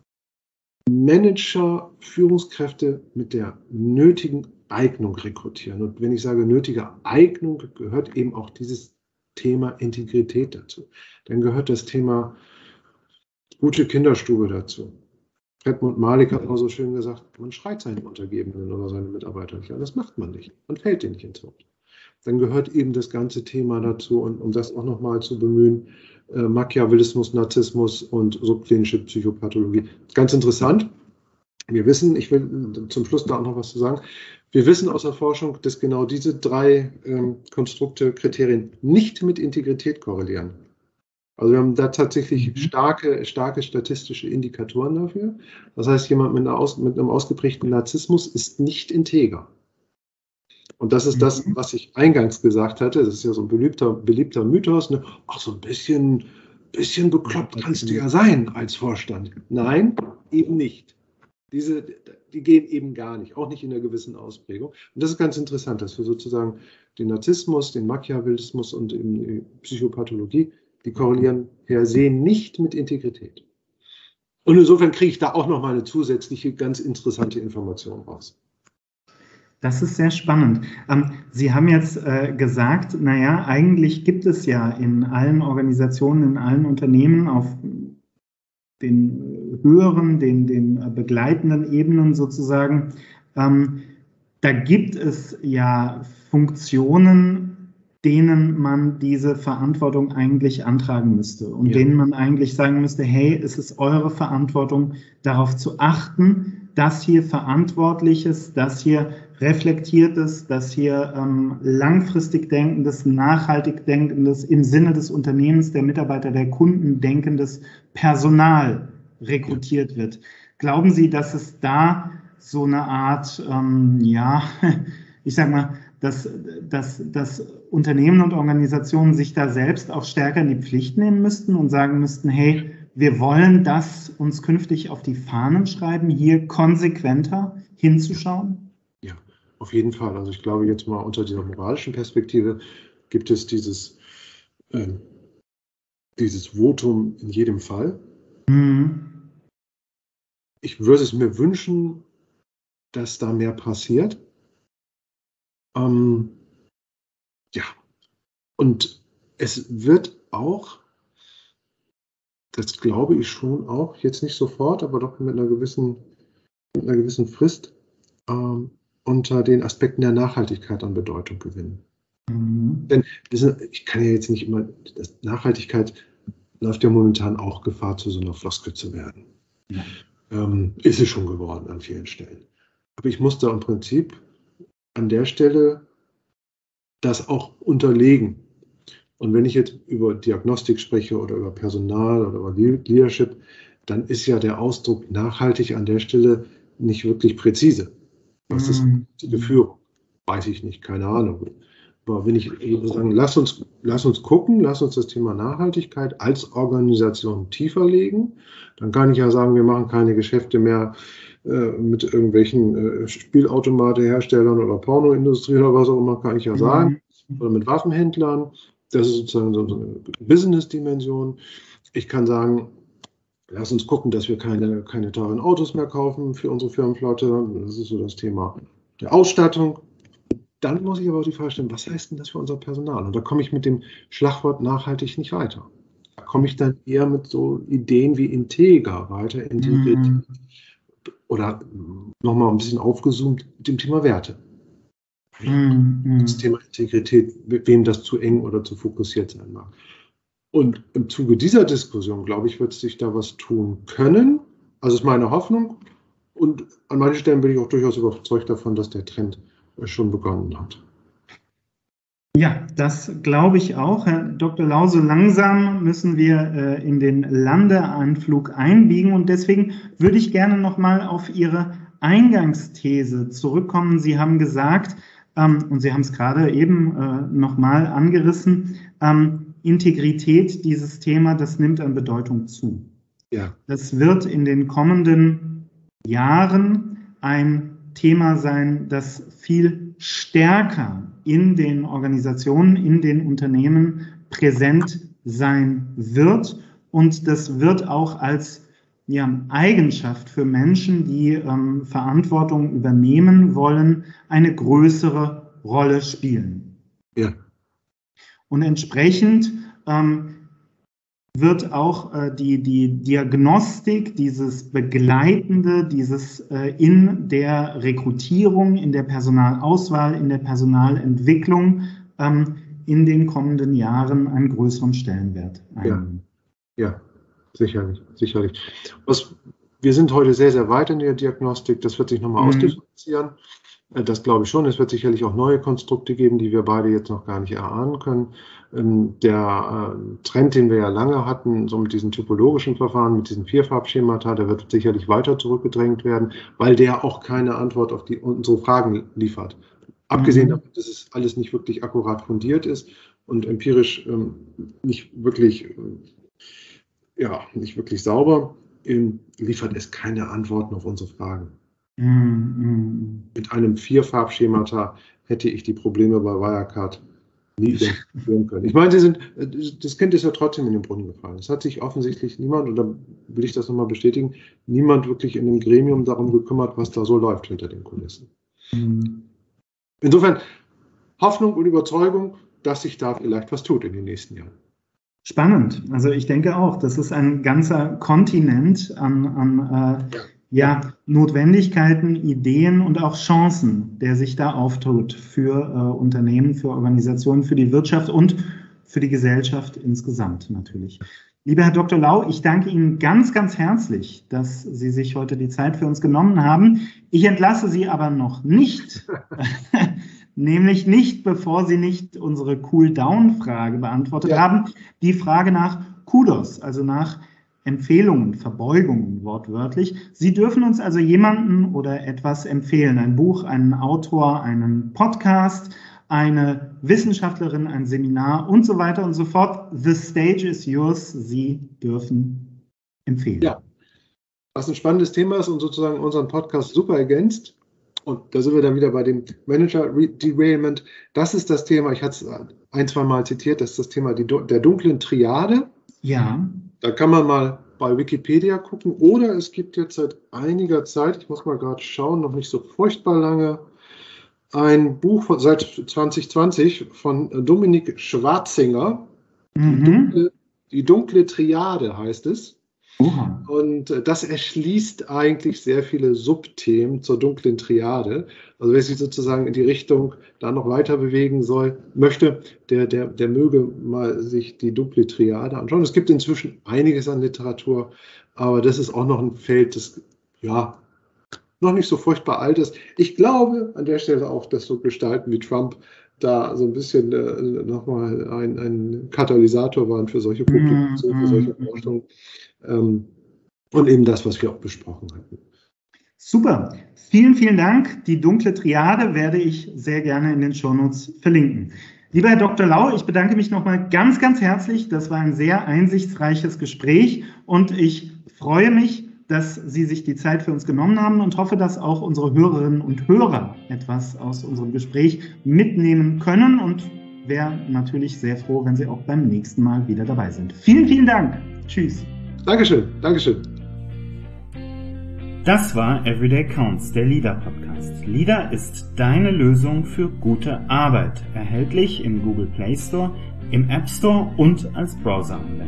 Manager, Führungskräfte mit der nötigen Eignung rekrutieren. Und wenn ich sage nötige Eignung, gehört eben auch dieses Thema Integrität dazu. Dann gehört das Thema gute Kinderstube dazu. Edmund Malik hat mal so schön gesagt, man schreit seinen Untergebenen oder seine Mitarbeiter nicht an. Das macht man nicht. Man fällt denen nicht ins Wort. Dann gehört eben das ganze Thema dazu, und um das auch nochmal zu bemühen, Machiavellismus, Narzissmus und subklinische Psychopathologie. Ganz interessant. Wir wissen, ich will zum Schluss da auch noch was zu sagen, wir wissen aus der Forschung, dass genau diese 3 Konstrukte, Kriterien nicht mit Integrität korrelieren. Also wir haben da tatsächlich starke statistische Indikatoren dafür. Das heißt, jemand mit einem ausgeprägten Narzissmus ist nicht integer. Und das ist das, was ich eingangs gesagt hatte. Das ist ja so ein beliebter Mythos. Ne? Ach, so ein bisschen bekloppt kannst du ja sein als Vorstand. Nein, eben nicht. Die gehen eben gar nicht, auch nicht in einer gewissen Ausprägung. Und das ist ganz interessant, dass wir sozusagen den Narzissmus, den Machiavellismus und eben die Psychopathologie, die korrelieren per se nicht mit Integrität. Und insofern kriege ich da auch noch mal eine zusätzliche, ganz interessante Information raus. Das ist sehr spannend. Sie haben jetzt gesagt, naja, eigentlich gibt es ja in allen Organisationen, in allen Unternehmen auf den höheren, den begleitenden Ebenen sozusagen, da gibt es ja Funktionen, denen man diese Verantwortung eigentlich antragen müsste und denen man eigentlich sagen müsste, hey, es ist eure Verantwortung, darauf zu achten, dass hier Verantwortliches, dass hier Reflektiertes, dass hier langfristig denkendes, nachhaltig denkendes, im Sinne des Unternehmens, der Mitarbeiter, der Kunden denkendes Personal rekrutiert wird. Glauben Sie, dass es da so eine Art, ich sag mal, dass Unternehmen und Organisationen sich da selbst auch stärker in die Pflicht nehmen müssten und sagen müssten, hey, wir wollen das uns künftig auf die Fahnen schreiben, hier konsequenter hinzuschauen? Ja, auf jeden Fall. Also ich glaube jetzt mal unter dieser moralischen Perspektive gibt es dieses Votum in jedem Fall. Ich würde es mir wünschen, dass da mehr passiert. Und es wird auch, das glaube ich schon auch, jetzt nicht sofort, aber doch mit einer gewissen Frist, unter den Aspekten der Nachhaltigkeit an Bedeutung gewinnen. Denn ich kann ja jetzt nicht immer, Nachhaltigkeit läuft ja momentan auch Gefahr, zu so einer Floskel zu werden. Ja. Ist es schon geworden an vielen Stellen. Aber ich muss da im Prinzip an der Stelle das auch unterlegen. Und wenn ich jetzt über Diagnostik spreche oder über Personal oder über Leadership, dann ist ja der Ausdruck nachhaltig an der Stelle nicht wirklich präzise. Was ist die Führung? Weiß ich nicht, keine Ahnung. Aber wenn ich sagen, lass uns gucken, lass uns das Thema Nachhaltigkeit als Organisation tiefer legen, dann kann ich ja sagen, wir machen keine Geschäfte mehr mit irgendwelchen Spielautomateherstellern oder Pornoindustrie oder was auch immer, kann ich ja sagen, oder mit Waffenhändlern. Das ist sozusagen so eine Business-Dimension. Ich kann sagen, lass uns gucken, dass wir keine teuren Autos mehr kaufen für unsere Firmenflotte. Das ist so das Thema der Ausstattung. Dann muss ich aber auch die Frage stellen, was heißt denn das für unser Personal? Und da komme ich mit dem Schlagwort nachhaltig nicht weiter. Da komme ich dann eher mit so Ideen wie integer weiter, Integrität. Oder nochmal ein bisschen aufgezoomt mit dem Thema Werte. Das Thema Integrität, wem das zu eng oder zu fokussiert sein mag. Und im Zuge dieser Diskussion, glaube ich, wird sich da was tun können. Also ist meine Hoffnung. Und an manchen Stellen bin ich auch durchaus überzeugt davon, dass der Trend schon begonnen hat. Ja, das glaube ich auch. Herr Dr. Lau, so langsam müssen wir in den Landeanflug einbiegen und deswegen würde ich gerne nochmal auf Ihre Eingangsthese zurückkommen. Sie haben gesagt, und Sie haben es gerade eben nochmal angerissen, Integrität, dieses Thema, das nimmt an Bedeutung zu. Ja. Das wird in den kommenden Jahren ein Thema sein, das viel stärker in den Organisationen, in den Unternehmen präsent sein wird. Und das wird auch als Eigenschaft für Menschen, die Verantwortung übernehmen wollen, eine größere Rolle spielen. Ja. Und entsprechend wird auch die Diagnostik, dieses Begleitende, dieses in der Rekrutierung, in der Personalauswahl, in der Personalentwicklung in den kommenden Jahren einen größeren Stellenwert einnehmen. Ja, sicherlich. Wir sind heute sehr, sehr weit in der Diagnostik. Das wird sich nochmal ausdifferenzieren. Das glaube ich schon. Es wird sicherlich auch neue Konstrukte geben, die wir beide jetzt noch gar nicht erahnen können. Der Trend, den wir ja lange hatten, so mit diesen typologischen Verfahren, mit diesen Vierfarbschemata, der wird sicherlich weiter zurückgedrängt werden, weil der auch keine Antwort auf unsere Fragen liefert. Abgesehen davon, dass es alles nicht wirklich akkurat fundiert ist und empirisch nicht wirklich sauber, liefert es keine Antworten auf unsere Fragen. Mit einem Vierfarbschemata hätte ich die Probleme bei Wirecard nie identifizieren können. Ich meine, das Kind ist ja trotzdem in den Brunnen gefallen. Es hat sich offensichtlich niemand, oder will ich das nochmal bestätigen, niemand wirklich in dem Gremium darum gekümmert, was da so läuft hinter den Kulissen. Insofern Hoffnung und Überzeugung, dass sich da vielleicht was tut in den nächsten Jahren. Spannend. Also ich denke auch, das ist ein ganzer Kontinent an Notwendigkeiten, Ideen und auch Chancen, der sich da auftut für Unternehmen, für Organisationen, für die Wirtschaft und für die Gesellschaft insgesamt natürlich. Lieber Herr Dr. Lau, ich danke Ihnen ganz, ganz herzlich, dass Sie sich heute die Zeit für uns genommen haben. Ich entlasse Sie aber noch nicht, nämlich nicht, bevor Sie nicht unsere Cool-Down-Frage beantwortet haben. Die Frage nach Kudos, also nach Empfehlungen, Verbeugungen wortwörtlich. Sie dürfen uns also jemanden oder etwas empfehlen, ein Buch, einen Autor, einen Podcast, eine Wissenschaftlerin, ein Seminar und so weiter und so fort. The stage is yours. Sie dürfen empfehlen. Ja, was ein spannendes Thema ist und sozusagen unseren Podcast super ergänzt. Und da sind wir dann wieder bei dem Manager Derailment. Das ist das Thema, ich hatte es ein, zwei Mal zitiert, das ist das Thema der dunklen Triade. Ja. Da kann man mal bei Wikipedia gucken. Oder es gibt jetzt seit einiger Zeit, ich muss mal gerade schauen, noch nicht so furchtbar lange, ein Buch seit 2020 von Dominik Schwarzinger. Die dunkle Triade heißt es. Und das erschließt eigentlich sehr viele Subthemen zur dunklen Triade. Also wer sich sozusagen in die Richtung da noch weiter bewegen möchte, der möge mal sich die dunkle Triade anschauen. Es gibt inzwischen einiges an Literatur, aber das ist auch noch ein Feld, das ja noch nicht so furchtbar alt ist. Ich glaube an der Stelle auch, dass so Gestalten wie Trump da so ein bisschen nochmal ein Katalysator waren für solche Publikationen, für solche Forschungen. Und eben das, was wir auch besprochen hatten. Super. Vielen, vielen Dank. Die dunkle Triade werde ich sehr gerne in den Shownotes verlinken. Lieber Herr Dr. Lau, ich bedanke mich nochmal ganz, ganz herzlich. Das war ein sehr einsichtsreiches Gespräch und ich freue mich, dass Sie sich die Zeit für uns genommen haben und hoffe, dass auch unsere Hörerinnen und Hörer etwas aus unserem Gespräch mitnehmen können und wäre natürlich sehr froh, wenn Sie auch beim nächsten Mal wieder dabei sind. Vielen, vielen Dank. Tschüss. Dankeschön, Dankeschön. Das war Everyday Counts, der LIDA Podcast. LIDA ist deine Lösung für gute Arbeit. Erhältlich im Google Play Store, im App Store und als Browser am Web.